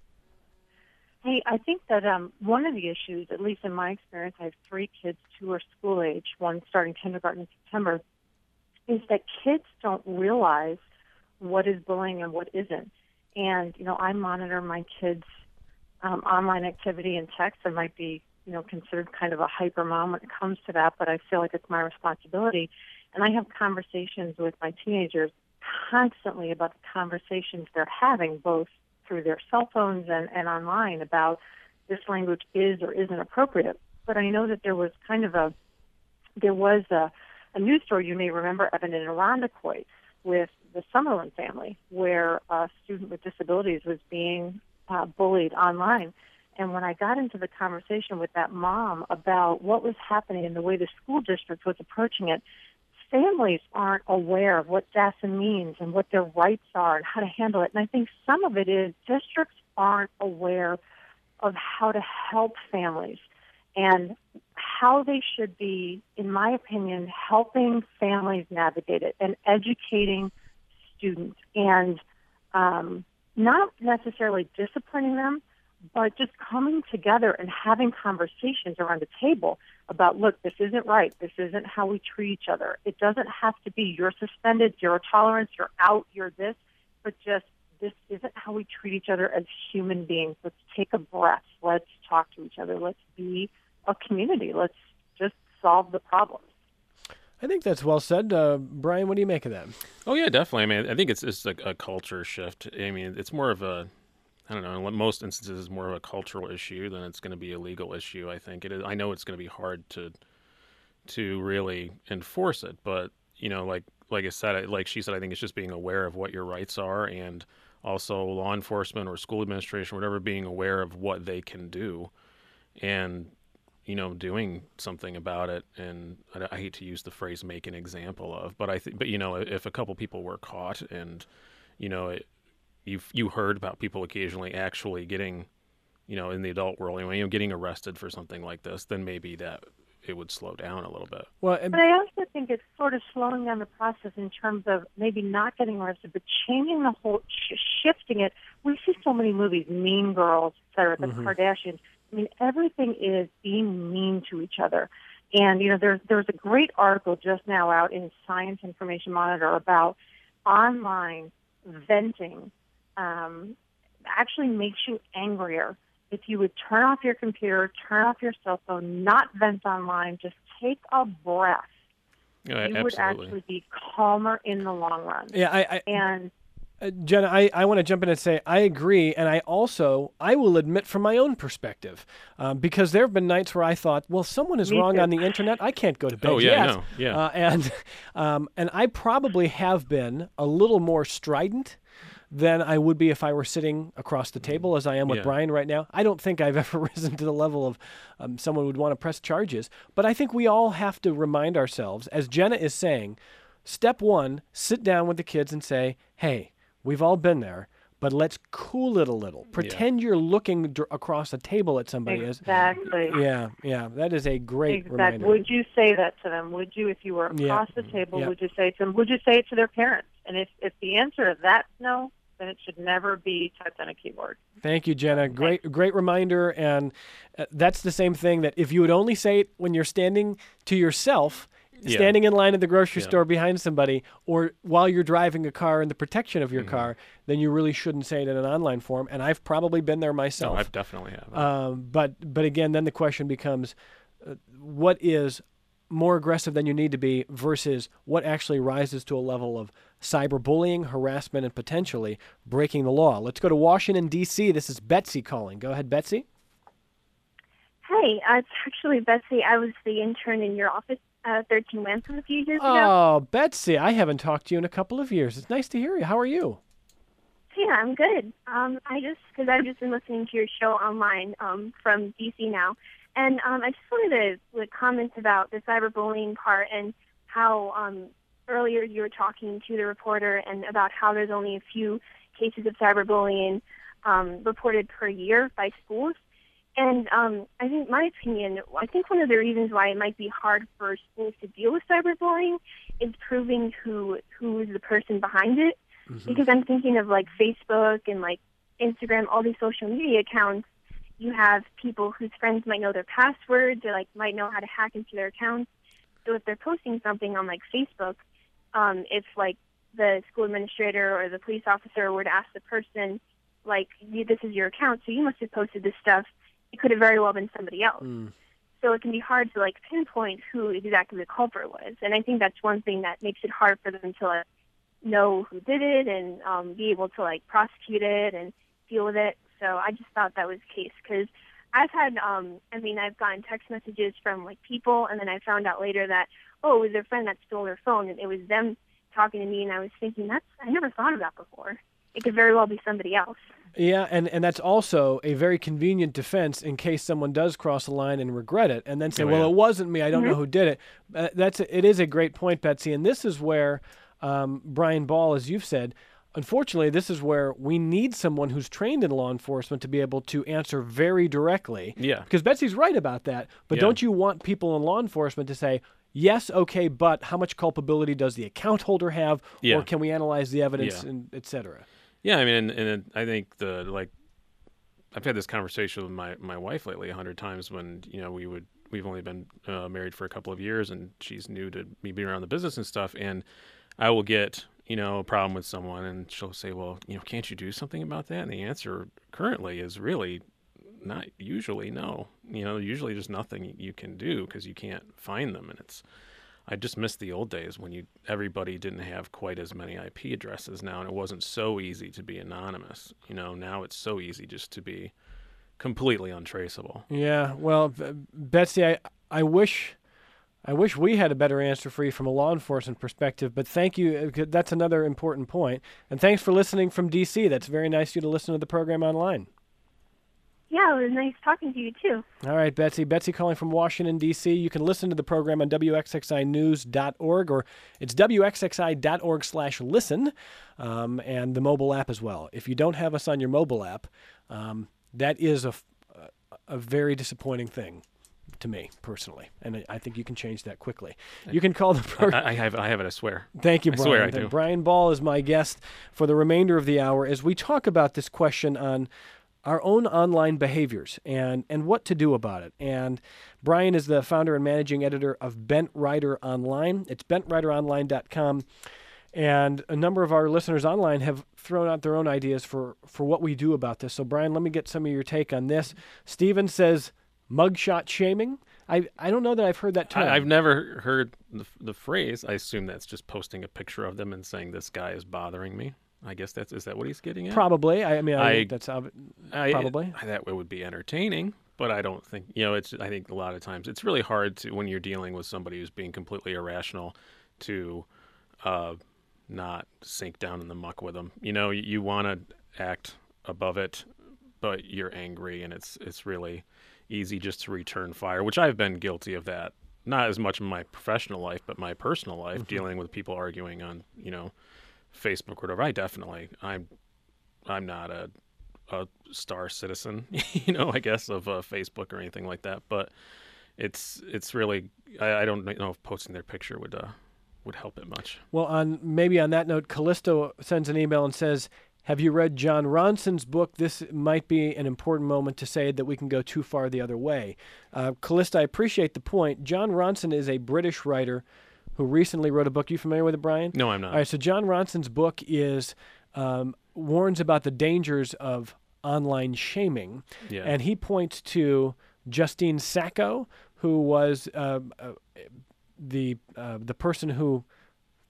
[SPEAKER 7] Hey, I think that um, one of the issues, at least in my experience, I have three kids, two are school age, one starting kindergarten in September, is that kids don't realize what is bullying and what isn't. And, you know, I monitor my kids' um, online activity and text. I might be, you know, considered kind of a hyper mom when it comes to that, but I feel like it's my responsibility. And I have conversations with my teenagers constantly about the conversations they're having, both through their cell phones and, and online, about this language is or isn't appropriate. But I know that there was kind of a, there was a, a news story, you may remember, Evan, in Irondequoit with the Summerlin family, where a student with disabilities was being uh, bullied online. And when I got into the conversation with that mom about what was happening and the way the school district was approaching it, families aren't aware of what D A S A means and what their rights are and how to handle it. And I think some of it is districts aren't aware of how to help families and how they should be, in my opinion, helping families navigate it and educating students and um, not necessarily disciplining them, but just coming together and having conversations around the table about, look, this isn't right. This isn't how we treat each other. It doesn't have to be you're suspended, zero tolerance, you're out, you're this, but just this isn't how we treat each other as human beings. Let's take a breath. Let's talk to each other. Let's be a community. Let's just solve the problems.
[SPEAKER 1] I think that's well said. Uh, Brian, what do you make of that?
[SPEAKER 3] Oh, yeah, definitely. I mean, I think it's, it's like a culture shift. I mean, it's more of a, I don't know, in most instances, it's more of a cultural issue than it's going to be a legal issue. I think it is. I know it's going to be hard to to really enforce it, but you know, like like I said, like she said, I think it's just being aware of what your rights are, and also law enforcement or school administration, whatever, being aware of what they can do, and you know, doing something about it. And I, I hate to use the phrase "make an example of," but I think, but you know, if a couple people were caught, and you know, it, You've you heard about people occasionally actually getting, you know, in the adult world, you know, getting arrested for something like this, then maybe that it would slow down a little bit.
[SPEAKER 1] Well,
[SPEAKER 7] but I also think it's sort of slowing down the process in terms of maybe not getting arrested, but changing the whole, sh- shifting it. We see so many movies, Mean Girls, et cetera, the mm-hmm. Kardashians. I mean, everything is being mean to each other. And, you know, there's, there's a great article just now out in Science Information Monitor about online venting. Um, actually makes you angrier. If you would turn off your computer, turn off your cell phone, not vent online, just take a breath,
[SPEAKER 3] yeah,
[SPEAKER 7] you
[SPEAKER 3] absolutely.
[SPEAKER 7] would actually be calmer in the long run.
[SPEAKER 1] Yeah, I, I
[SPEAKER 7] and
[SPEAKER 1] uh, Jenna, I, I want to jump in and say I agree, and I also I will admit from my own perspective, um, because there have been nights where I thought, well, someone is
[SPEAKER 7] Me
[SPEAKER 1] wong
[SPEAKER 7] too.
[SPEAKER 1] on the internet. I can't go to bed
[SPEAKER 3] Oh yeah,
[SPEAKER 1] yet.
[SPEAKER 3] no, yeah,
[SPEAKER 1] uh, and um, and I probably have been a little more strident than I would be if I were sitting across the table as I am with
[SPEAKER 3] Yeah.
[SPEAKER 1] Brian right now. I don't think I've ever risen to the level of um, someone would want to press charges. But I think we all have to remind ourselves, as Jenna is saying, step one, sit down with the kids and say, hey, we've all been there, but let's cool it a little. Pretend yeah. you're looking dr- across a table at somebody.
[SPEAKER 7] Exactly.
[SPEAKER 1] As, yeah, yeah, that is a great
[SPEAKER 7] exactly.
[SPEAKER 1] reminder.
[SPEAKER 7] Would you say that to them? Would you, if you were across
[SPEAKER 1] yeah.
[SPEAKER 7] the table,
[SPEAKER 1] yeah.
[SPEAKER 7] would you say it to them? Would you say it to their parents? And if, if the answer is that's no, then it should never be typed on a keyboard.
[SPEAKER 1] Thank you, Jenna. Great, great reminder. And uh, that's the same thing that if you would only say it when you're standing to yourself,
[SPEAKER 3] yeah.
[SPEAKER 1] standing in line at the grocery
[SPEAKER 3] yeah.
[SPEAKER 1] store behind somebody, or while you're driving a car in the protection of your
[SPEAKER 3] mm-hmm.
[SPEAKER 1] car, then you really shouldn't say it in an online form. And I've probably been there myself.
[SPEAKER 3] No, I've definitely have.
[SPEAKER 1] Um, but but again, then the question becomes, uh, what is more aggressive than you need to be versus what actually rises to a level of cyberbullying, harassment, and potentially breaking the law. Let's go to Washington, D C This is Betsy calling. Go ahead, Betsy.
[SPEAKER 8] Hey, uh, it's actually Betsy. I was the intern in your office, uh, thirteen Lampson, a few years ago.
[SPEAKER 1] Oh, Betsy, I haven't talked to you in a couple of years. It's nice to hear you. How are you?
[SPEAKER 8] Yeah, I'm good. Um, I just, because I've just been listening to your show online um, from D C now, and um, I just wanted to like, comment about the cyberbullying part and how um, earlier you were talking to the reporter and about how there's only a few cases of cyberbullying um, reported per year by schools. And um, I think, my opinion, I think one of the reasons why it might be hard for schools to deal with cyberbullying is proving who who is the person behind it. Mm-hmm. Because I'm thinking of like Facebook and like Instagram, all these social media accounts. You have people whose friends might know their passwords, or like might know how to hack into their accounts. So if they're posting something on like Facebook, um, if like the school administrator or the police officer were to ask the person, like, this is your account, so you must have posted this stuff, it could have very well been somebody else. Mm. So it can be hard to like pinpoint who exactly the culprit was. And I think that's one thing that makes it hard for them to like, know who did it and um, be able to like prosecute it and deal with it. So I just thought that was the case because I've had, um, I mean, I've gotten text messages from like people, and then I found out later that, oh, it was their friend that stole their phone, and it was them talking to me, and I was thinking, that's, I never thought of that before. It could very well be somebody else.
[SPEAKER 1] Yeah, and, and that's also a very convenient defense in case someone does cross the line and regret it, and then say, oh, well, yeah. it wasn't me, I don't mm-hmm. know who did it. Uh, that's a, it is a great point, Betsy, and this is where Um, Brian Ball, as you've said, unfortunately, this is where we need someone who's trained in law enforcement to be able to answer very directly.
[SPEAKER 3] Yeah.
[SPEAKER 1] Because Betsy's right about that. But yeah. don't you want people in law enforcement to say, yes, okay, but how much culpability does the account holder have? Yeah. Or can we analyze the evidence, yeah. and et cetera?
[SPEAKER 3] Yeah, I mean, and, and I think the, like, I've had this conversation with my, my wife lately a hundred times when, you know, we would, we've only been uh, married for a couple of years, and she's new to me being around the business and stuff, and I will get, you know, a problem with someone, and she'll say, well, you know, can't you do something about that? And the answer currently is really not usually no. You know, usually there's nothing you can do because you can't find them. And it's, I just miss the old days when you everybody didn't have quite as many I P addresses now, and it wasn't so easy to be anonymous. You know, now it's so easy just to be completely untraceable.
[SPEAKER 1] Yeah, well, Betsy, I, I wish... I wish we had a better answer for you from a law enforcement perspective, but thank you. That's another important point. And thanks for listening from D C. That's very nice of you to listen to the program online.
[SPEAKER 8] Yeah, it was nice talking to you, too.
[SPEAKER 1] All right, Betsy. Betsy calling from Washington, D C. You can listen to the program on W X X I news dot org, or it's W X X I dot org slash listen, um, and the mobile app as well. If you don't have us on your mobile app, um, that is a, a very disappointing thing to me personally, and I think you can change that quickly. You can call the program.
[SPEAKER 3] I, I have, I have it. I swear.
[SPEAKER 1] Thank you, Brian.
[SPEAKER 3] I swear I do.
[SPEAKER 1] Brian Ball is my guest for the remainder of the hour as we talk about this question on our own online behaviors and and what to do about it. And Brian is the founder and managing editor of Bent Rider Online. It's bent rider online dot com. And a number of our listeners online have thrown out their own ideas for, for what we do about this. So, Brian, let me get some of your take on this. Steven says, mugshot shaming. I, I don't know that I've heard that term.
[SPEAKER 3] I, I've never heard the, the phrase. I assume that's just posting a picture of them and saying this guy is bothering me. I guess that's is that what he's getting at?
[SPEAKER 1] Probably. I, I mean, I, I that's ob-
[SPEAKER 3] I,
[SPEAKER 1] probably
[SPEAKER 3] I, that would be entertaining, but I don't think you know. It's I think a lot of times it's really hard to when you're dealing with somebody who's being completely irrational to uh, not sink down in the muck with them. You know, you, you want to act above it, but you're angry, and it's it's really easy just to return fire, which I've been guilty of that. Not as much in my professional life, but my personal life, mm-hmm. dealing with people arguing on, you know, Facebook or whatever. I definitely, I'm, I'm not a, a star citizen, you know, I guess of uh, Facebook or anything like that. But it's, it's really, I, I don't know if posting their picture would, uh, would help it much.
[SPEAKER 1] Well, on maybe on that note, Callisto sends an email and says, have you read John Ronson's book? This might be an important moment to say that we can go too far the other way. Uh, Callista, I appreciate the point. John Ronson is a British writer who recently wrote a book. You familiar with it, Brian?
[SPEAKER 3] No, I'm not.
[SPEAKER 1] All right, so John Ronson's book is um, warns about the dangers of online shaming.
[SPEAKER 3] Yeah.
[SPEAKER 1] And he points to Justine Sacco, who was uh, uh, the uh, the person who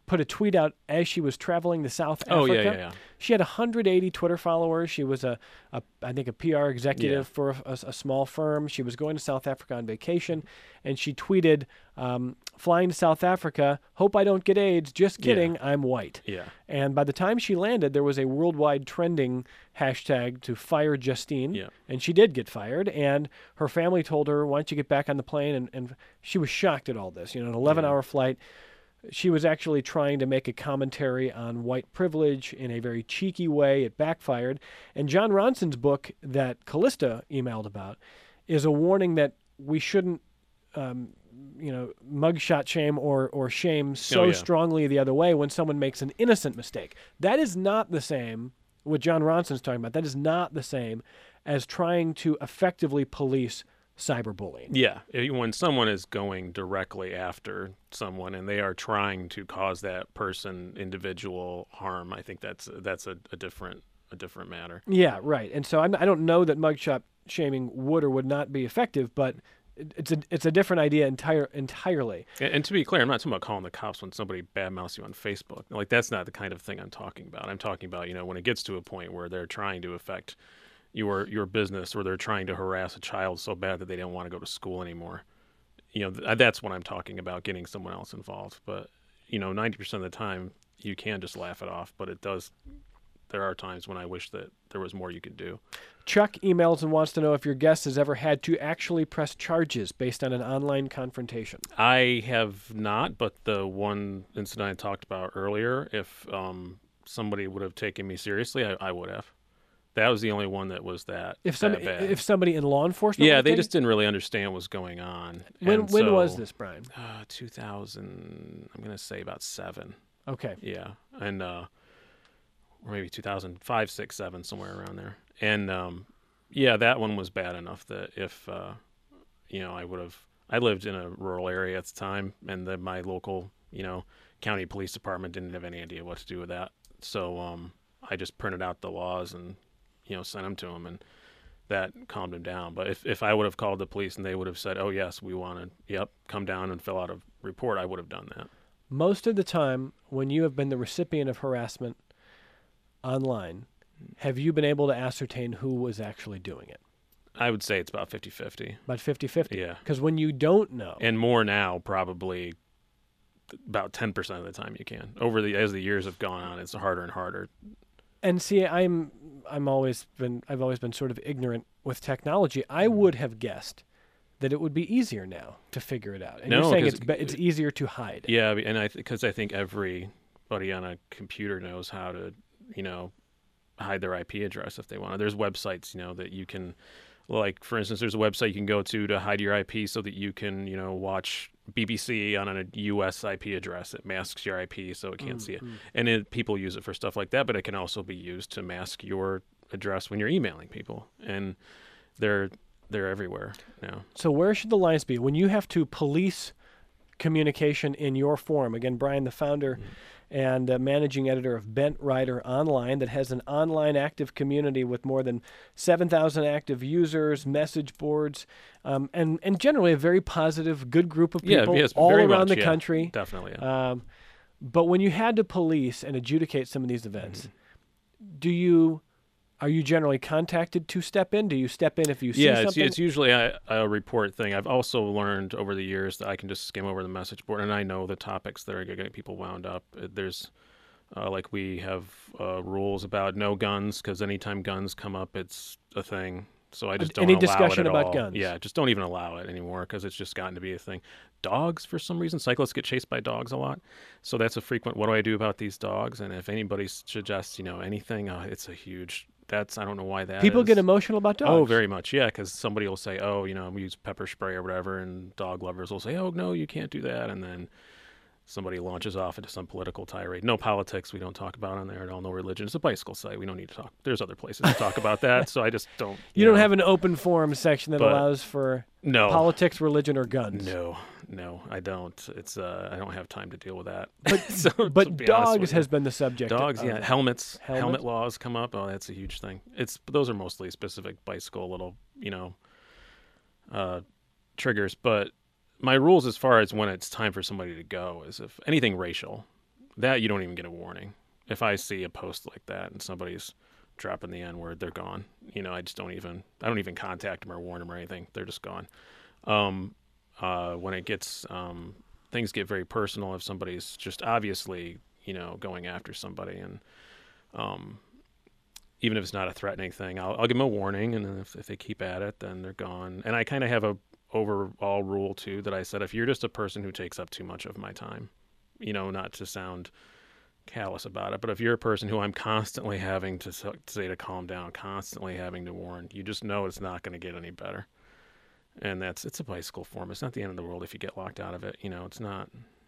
[SPEAKER 1] put a tweet out as she was traveling to South
[SPEAKER 3] Oh,
[SPEAKER 1] Africa.
[SPEAKER 3] yeah, yeah, yeah.
[SPEAKER 1] She had one hundred eighty Twitter followers. She was a, a I think, a P R executive
[SPEAKER 3] Yeah.
[SPEAKER 1] for a, a- a small firm. She was going to South Africa on vacation, and she tweeted, um, "Flying to South Africa. Hope I don't get AIDS. Just
[SPEAKER 3] Yeah.
[SPEAKER 1] kidding. I'm white."
[SPEAKER 3] Yeah.
[SPEAKER 1] And by the time she landed, there was a worldwide trending hashtag to fire Justine.
[SPEAKER 3] Yeah.
[SPEAKER 1] And she did get fired. And her family told her, "Why don't you get back on the plane?" And, and she was shocked at all this. You know, an eleven-hour flight. She was actually trying to make a commentary on white privilege in a very cheeky way. It backfired. And John Ronson's book that Callista emailed about is a warning that we shouldn't, um, you know, mugshot shame or, or shame so
[SPEAKER 3] Oh, yeah.
[SPEAKER 1] strongly the other way when someone makes an innocent mistake. That is not the same, what John Ronson's talking about, that is not the same as trying to effectively police cyberbullying.
[SPEAKER 3] Yeah, i- when someone is going directly after someone and they are trying to cause that person individual harm, I think that's that's a, a different a different matter.
[SPEAKER 1] Yeah, right. And so I'm, I don't know that mugshot shaming would or would not be effective, but it- it's a it's a different idea entire entirely.
[SPEAKER 3] And, and to be clear, I'm not talking about calling the cops when somebody badmouths you on Facebook. Like that's not the kind of thing I'm talking about. I'm talking about, you know, when it gets to a point where they're trying to affect your your business or they're trying to harass a child so bad that they don't want to go to school anymore. You know, th- that's what I'm talking about, getting someone else involved. But, you know, ninety percent of the time you can just laugh it off, but it does there are times when I wish that there was more you could do.
[SPEAKER 1] Chuck emails and wants to know if your guest has ever had to actually press charges based on an online confrontation.
[SPEAKER 3] I have not, but the one incident I talked about earlier, if um, somebody would have taken me seriously, I, I would have. That was the only one that was that,
[SPEAKER 1] If some
[SPEAKER 3] that bad.
[SPEAKER 1] if somebody in law enforcement,
[SPEAKER 3] yeah,
[SPEAKER 1] would
[SPEAKER 3] they
[SPEAKER 1] take-
[SPEAKER 3] just didn't really understand what was going on.
[SPEAKER 1] when
[SPEAKER 3] And
[SPEAKER 1] when was
[SPEAKER 3] so,
[SPEAKER 1] this, Brian?
[SPEAKER 3] Uh, two thousand, I'm going to say about seven.
[SPEAKER 1] Okay.
[SPEAKER 3] Yeah, and uh, or maybe two thousand five, six, seven, somewhere around there. And um, yeah, that one was bad enough that if uh, you know, I would have. I lived in a rural area at the time, and the, my local, you know, county police department didn't have any idea what to do with that. So um, I just printed out the laws and you know sent them to them, and that calmed him down. But if if I would have called the police and they would have said, "Oh yes, we want to, yep, come down and fill out a report," I would have done that.
[SPEAKER 1] Most of the time, when you have been the recipient of harassment online, have you been able to ascertain who was actually doing it?
[SPEAKER 3] I would say it's about fifty-fifty.
[SPEAKER 1] About fifty-fifty?
[SPEAKER 3] Yeah.
[SPEAKER 1] Because when you don't know,
[SPEAKER 3] And more now, probably about ten percent of the time you can. Over the as the years have gone on, it's harder and harder.
[SPEAKER 1] and see, I'm I'm always been I've always been sort of ignorant with technology. I would have guessed that it would be easier now to figure it out. And
[SPEAKER 3] No,
[SPEAKER 1] you're saying
[SPEAKER 3] 'cause
[SPEAKER 1] it's be, it's easier to hide.
[SPEAKER 3] Yeah, and I because I think everybody on a computer knows how to, you know, hide their I P address if they want to. There's websites, you know, that you can, like for instance, there's a website you can go to to hide your I P so that you can, you know, watch B B C on a U S I P address. It masks your I P so it can't see it. And it, people use it for stuff like that, but it can also be used to mask your address when you're emailing people. And they're they're everywhere now.
[SPEAKER 1] So where should the lines be when you have to police communication in your forum? Again, Brian, the founder and uh, managing editor of Bent Rider Online, that has an online active community with more than seven thousand active users, message boards, um, and and generally a very positive, good group of people
[SPEAKER 3] Yeah, yes,
[SPEAKER 1] all
[SPEAKER 3] very
[SPEAKER 1] around
[SPEAKER 3] much,
[SPEAKER 1] the
[SPEAKER 3] yeah,
[SPEAKER 1] country.
[SPEAKER 3] Definitely. Yeah.
[SPEAKER 1] Um, but when you had to police and adjudicate some of these events,
[SPEAKER 3] Mm-hmm.
[SPEAKER 1] do you are you generally contacted to step in? Do you step in if you see
[SPEAKER 3] yeah, it's,
[SPEAKER 1] something?
[SPEAKER 3] it's usually a, a report thing. I've also learned over the years that I can just skim over the message board, and I know the topics that are going to get people wound up. Uh, There's, uh, like, we have uh, rules about no guns, because anytime guns come up, it's a thing. So I just don't
[SPEAKER 1] Any
[SPEAKER 3] allow
[SPEAKER 1] discussion
[SPEAKER 3] it at
[SPEAKER 1] about
[SPEAKER 3] all.
[SPEAKER 1] guns?
[SPEAKER 3] Yeah, just don't even allow it anymore, because it's just gotten to be a thing. Dogs, for some reason, cyclists get chased by dogs a lot. So that's a frequent, what do I do about these dogs? And if anybody suggests, you know, anything, uh, it's a huge... That's I don't know why that
[SPEAKER 1] People
[SPEAKER 3] is.
[SPEAKER 1] get emotional about dogs.
[SPEAKER 3] Oh, very much, yeah. Because somebody will say, "Oh, you know, we use pepper spray or whatever," and dog lovers will say, "Oh, no, you can't do that." And then somebody launches off into some political tirade. No politics. We don't talk about on there at all. No religion. It's a bicycle site. We don't need to talk. There's other places to talk about that. So I just don't.
[SPEAKER 1] You,
[SPEAKER 3] You,
[SPEAKER 1] don't
[SPEAKER 3] know,
[SPEAKER 1] have an open forum section that
[SPEAKER 3] But-
[SPEAKER 1] allows for
[SPEAKER 3] no
[SPEAKER 1] politics, religion, or guns.
[SPEAKER 3] No, no, I don't. It's uh, I don't have time to deal with that.
[SPEAKER 1] But
[SPEAKER 3] So, to
[SPEAKER 1] but
[SPEAKER 3] be honest
[SPEAKER 1] dogs
[SPEAKER 3] with you.
[SPEAKER 1] has been the subject.
[SPEAKER 3] Dogs,
[SPEAKER 1] of,
[SPEAKER 3] yeah, helmets,
[SPEAKER 1] Helmet?
[SPEAKER 3] helmet laws come up. Oh, that's a huge thing. It's those are mostly specific bicycle little, you know, uh, triggers. But my rules as far as when it's time for somebody to go is if anything racial, that you don't even get a warning. If I see a post like that and somebody's dropping the N word, they're gone. You know, I just don't even I don't even contact them or warn them or anything. They're just gone. Um, uh, when it gets um, things get very personal, if somebody's just obviously, you know, going after somebody, and um, even if it's not a threatening thing, I'll, I'll give them a warning, and then if, if they keep at it, then they're gone. And I kind of have a overall rule too that I said, if you're just a person who takes up too much of my time, you know, not to sound callous about it, but if you're a person who I'm constantly having to say to calm down, constantly having to warn, you just know it's not going to get any better. And that's, it's a bicycle forum. It's not the end of the world if you get locked out of it. You know, it's not,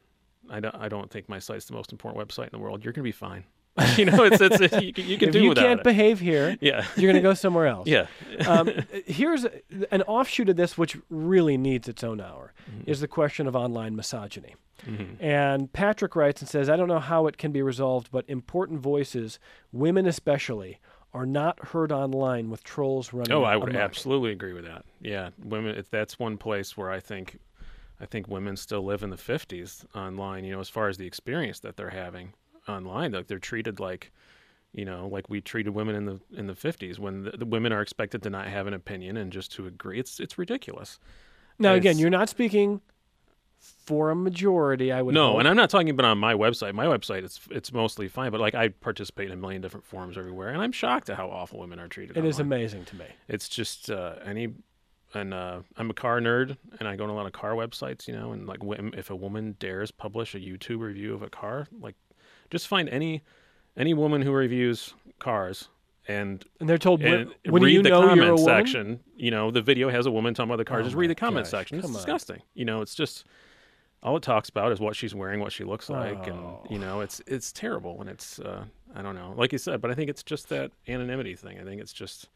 [SPEAKER 3] I don't, I don't think my site's the most important website in the world. You're going to be fine. You know, it's, it's, it's you, you can
[SPEAKER 1] if
[SPEAKER 3] do
[SPEAKER 1] you
[SPEAKER 3] without
[SPEAKER 1] can't
[SPEAKER 3] it.
[SPEAKER 1] behave here,
[SPEAKER 3] yeah.
[SPEAKER 1] you're going to go somewhere else.
[SPEAKER 3] Yeah.
[SPEAKER 1] um, here's an offshoot of this, which really needs its own hour,
[SPEAKER 3] mm-hmm.
[SPEAKER 1] is the question of online misogyny.
[SPEAKER 3] Mm-hmm.
[SPEAKER 1] And Patrick writes and says, I don't know how it can be resolved, but important voices, women especially, are not heard online with trolls running.
[SPEAKER 3] Oh, I would
[SPEAKER 1] amok.
[SPEAKER 3] absolutely agree with that. Yeah, women. If that's one place where I think, I think women still live in the fifties online. You know, as far as the experience that they're having online, like they're treated like, you know, like we treated women in the in the fifties, when the, the women are expected to not have an opinion and just to agree. It's it's ridiculous.
[SPEAKER 1] Now,
[SPEAKER 3] it's,
[SPEAKER 1] again, you're not speaking for a majority, I would
[SPEAKER 3] No,
[SPEAKER 1] hope.
[SPEAKER 3] and I'm not talking about on my website. My website, it's it's mostly fine, but like I participate in a million different forums everywhere, and I'm shocked at how awful women are treated.
[SPEAKER 1] It
[SPEAKER 3] online.
[SPEAKER 1] is amazing to me.
[SPEAKER 3] It's just uh, any, and uh, I'm a car nerd, and I go on a lot of car websites, you know, and like if a woman dares publish a YouTube review of a car, like just find any any woman who reviews cars. And,
[SPEAKER 1] and they're told,
[SPEAKER 3] and
[SPEAKER 1] when
[SPEAKER 3] read
[SPEAKER 1] do you
[SPEAKER 3] the
[SPEAKER 1] know
[SPEAKER 3] comment
[SPEAKER 1] you're a woman?
[SPEAKER 3] section. You know, the video has a woman talking about the car.
[SPEAKER 1] Oh
[SPEAKER 3] just read the comment
[SPEAKER 1] gosh,
[SPEAKER 3] section. It's
[SPEAKER 1] come on.
[SPEAKER 3] disgusting. You know, it's just all it talks about is what she's wearing, what she looks like,
[SPEAKER 1] Oh.
[SPEAKER 3] and you know, it's it's terrible, and it's uh, I don't know, like you said, but I think it's just that anonymity thing. I think it's just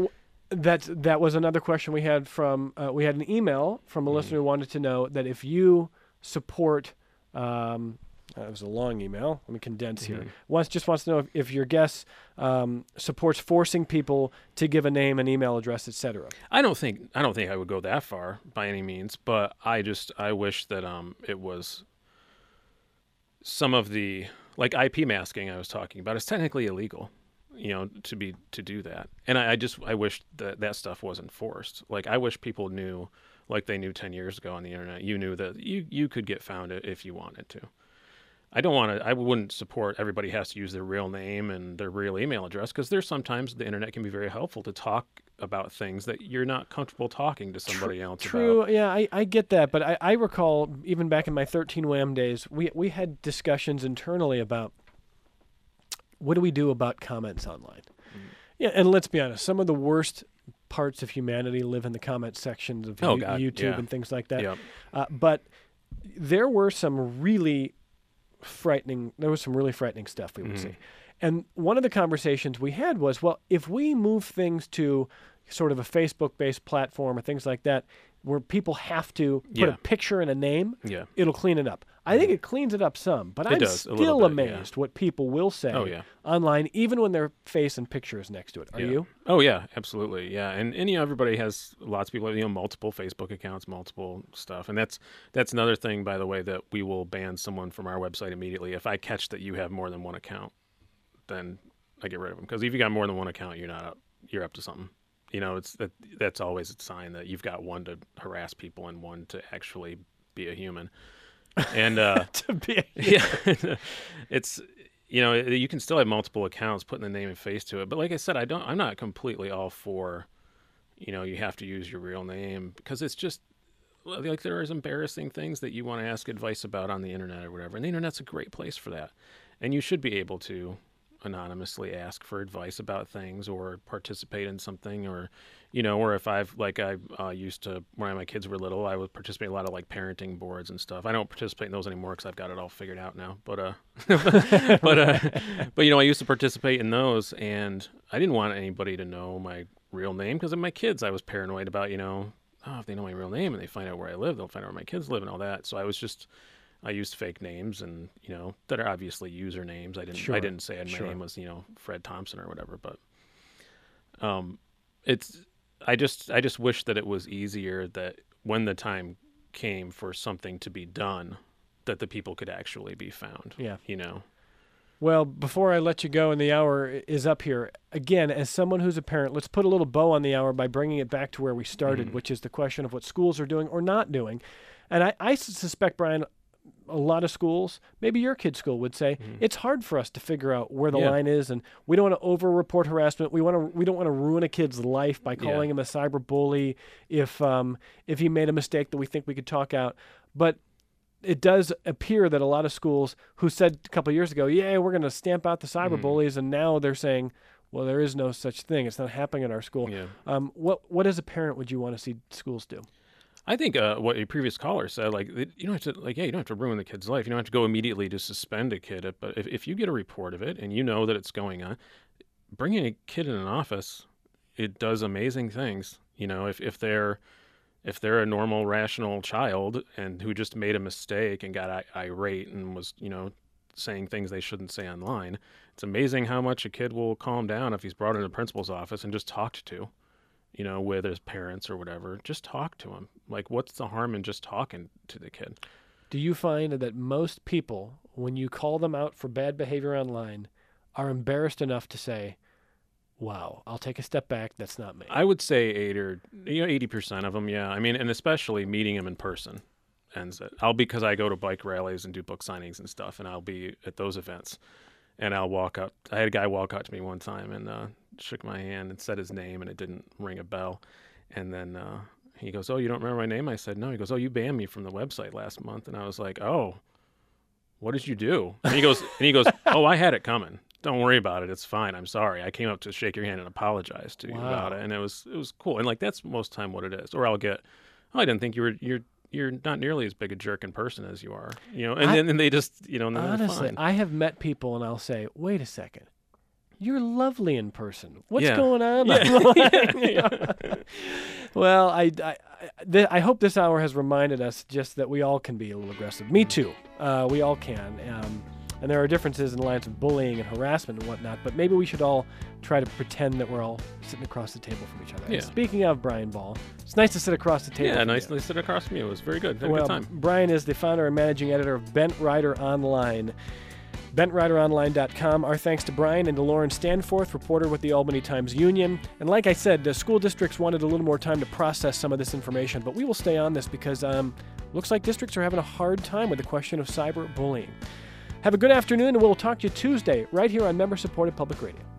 [SPEAKER 1] That's that was another question we had from uh, we had an email from a
[SPEAKER 3] Mm.
[SPEAKER 1] listener who wanted to know that if you support. Um, That was a long email. Let me condense here.
[SPEAKER 3] Mhm.
[SPEAKER 1] Wants just wants to know if, if your guest um, supports forcing people to give a name, an email address, et cetera.
[SPEAKER 3] I don't think I don't think I would go that far by any means, but I just I wish that um it was some of the like I P masking I was talking about is technically illegal, you know, to be to do that. And I, I just I wish that that stuff wasn't forced. Like I wish people knew, like they knew ten years ago on the internet. You knew that you you could get found if you wanted to. I don't want to, I wouldn't support everybody has to use their real name and their real email address, because there's sometimes the internet can be very helpful to talk about things that you're not comfortable talking to somebody else
[SPEAKER 1] True,
[SPEAKER 3] about.
[SPEAKER 1] yeah, I, I get that. But I, I recall even back in my thirteen Wham days, we, we had discussions internally about what do we do about comments online? Mm. Yeah, and let's be honest, some of the worst parts of humanity live in the comment sections of
[SPEAKER 3] Oh,
[SPEAKER 1] U-
[SPEAKER 3] God,
[SPEAKER 1] YouTube
[SPEAKER 3] yeah.
[SPEAKER 1] and things like that.
[SPEAKER 3] Yep.
[SPEAKER 1] Uh, but there were some really frightening, there was some really frightening stuff we would
[SPEAKER 3] Mhm.
[SPEAKER 1] see. And one of the conversations we had was, well, if we move things to sort of a Facebook-based platform or things like that, where people have to put
[SPEAKER 3] Yeah.
[SPEAKER 1] a picture and a name,
[SPEAKER 3] Yeah.
[SPEAKER 1] it'll clean it up. I think it cleans it up some, but
[SPEAKER 3] It
[SPEAKER 1] I'm
[SPEAKER 3] does, a little
[SPEAKER 1] still
[SPEAKER 3] bit, yeah.
[SPEAKER 1] amazed what people will say
[SPEAKER 3] Oh, yeah.
[SPEAKER 1] online, even when their face and picture is next to it. Are
[SPEAKER 3] Yeah.
[SPEAKER 1] you?
[SPEAKER 3] Oh yeah, absolutely. Yeah. And, and, you know, everybody has, lots of people have, you know, multiple Facebook accounts, multiple stuff. And that's, that's another thing, by the way, that we will ban someone from our website immediately. If I catch that you have more than one account, then I get rid of them. Because if you got more than one account, you're not up, you're up to something. You know, it's that that's always a sign that you've got one to harass people and one to actually be a human. And uh,
[SPEAKER 1] to be a
[SPEAKER 3] yeah, it's, you know, you can still have multiple accounts putting the name and face to it. But like I said, I don't, I'm not completely all for, you know, you have to use your real name, because it's just like there is embarrassing things that you want to ask advice about on the internet or whatever. And the internet's a great place for that. And you should be able to anonymously ask for advice about things or participate in something, or, you know, or if I've, like I uh, used to, when my kids were little, I would participate in a lot of like parenting boards and stuff. I don't participate in those anymore because I've got it all figured out now. But, uh, but, uh, but, you know, I used to participate in those, and I didn't want anybody to know my real name, because of my kids. I was paranoid about, you know, oh, if they know my real name and they find out where I live, they'll find out where my kids live and all that. So I was just, I used fake names, and, you know, that are obviously usernames. I didn't,
[SPEAKER 1] Sure.
[SPEAKER 3] I didn't say my
[SPEAKER 1] Sure.
[SPEAKER 3] name was, you know, Fred Thompson or whatever, but, um, it's, I just, I just wish that it was easier, that when the time came for something to be done, that the people could actually be found.
[SPEAKER 1] Yeah.
[SPEAKER 3] You know.
[SPEAKER 1] Well, before I let you go and the hour is up here, again, as someone who's a parent, let's put a little bow on the hour by bringing it back to where we started, mm. which is the question of what schools are doing or not doing. And I, I suspect, Brian, a lot of schools, maybe your kid's school would say, mm. it's hard for us to figure out where the
[SPEAKER 3] yeah.
[SPEAKER 1] line is, and we don't want to over-report harassment. We want to. We don't want to ruin a kid's life by calling
[SPEAKER 3] yeah.
[SPEAKER 1] him a cyber bully if um, if he made a mistake that we think we could talk out. But it does appear that a lot of schools who said a couple of years ago, yeah, we're going to stamp out the cyber
[SPEAKER 3] mm.
[SPEAKER 1] bullies, and now they're saying, well, there is no such thing. It's not happening in our school.
[SPEAKER 3] Yeah.
[SPEAKER 1] Um, what what as a parent would you want to see schools do?
[SPEAKER 3] I think uh, what a previous caller said, like, you don't have to, like, yeah, you don't have to ruin the kid's life. You don't have to go immediately to suspend a kid. But if, if you get a report of it and you know that it's going on, bringing a kid in an office, it does amazing things. You know, if, if they're if they're a normal, rational child and who just made a mistake and got irate and was, you know, saying things they shouldn't say online, it's amazing how much a kid will calm down if he's brought in the principal's office and just talked to. You know, with his parents or whatever, just talk to him. Like, what's the harm in just talking to the kid?
[SPEAKER 1] Do you find that most people, when you call them out for bad behavior online, are embarrassed enough to say, wow, I'll take a step back, that's not me?
[SPEAKER 3] I would say eight or, you know, eighty percent of them, yeah. I mean, and especially meeting them in person ends it. I'll, because I go to bike rallies and do book signings and stuff, and I'll be at those events. And I'll walk up. I had a guy walk out to me one time and uh, shook my hand and said his name, and it didn't ring a bell. And then uh, he goes, "Oh, you don't remember my name?" I said, "No." He goes, "Oh, you banned me from the website last month." And I was like, "Oh, what did you do?" And he goes, "And he goes, oh, I had it coming. Don't worry about it. It's fine. I'm sorry. I came up to shake your hand and apologize to you
[SPEAKER 1] Wow.
[SPEAKER 3] about it." And it was it was cool. And like that's most time what it is. Or I'll get, "Oh, I didn't think you were you're." You're not nearly as big a jerk in person as you are, you know. And
[SPEAKER 1] I,
[SPEAKER 3] then and they just, you know, and then
[SPEAKER 1] honestly,
[SPEAKER 3] they're fine.
[SPEAKER 1] I have met people, and I'll say, "Wait a second, you're lovely in person. What's
[SPEAKER 3] Yeah.
[SPEAKER 1] going on?"
[SPEAKER 3] Yeah. Yeah.
[SPEAKER 1] Well, I, I, I, th- I hope this hour has reminded us just that we all can be a little aggressive. Me too. Uh, we all can. Um, and there are differences in the lines of bullying and harassment and whatnot, but maybe we should all try to pretend that we're all sitting across the table from each other.
[SPEAKER 3] Yeah.
[SPEAKER 1] And speaking of Brian Ball, it's nice to sit across the table.
[SPEAKER 3] Yeah,
[SPEAKER 1] from
[SPEAKER 3] nice
[SPEAKER 1] you.
[SPEAKER 3] to sit across from you. It was very good. Had a
[SPEAKER 1] Well,
[SPEAKER 3] good time.
[SPEAKER 1] Brian is the founder and managing editor of Bent Rider Online. bent rider online dot com. Our thanks to Brian and to Lauren Stanforth, reporter with the Albany Times-Union. And like I said, the school districts wanted a little more time to process some of this information, but we will stay on this because um, looks like districts are having a hard time with the question of cyberbullying. Have a good afternoon, and we'll talk to you Tuesday right here on member-supported Public Radio.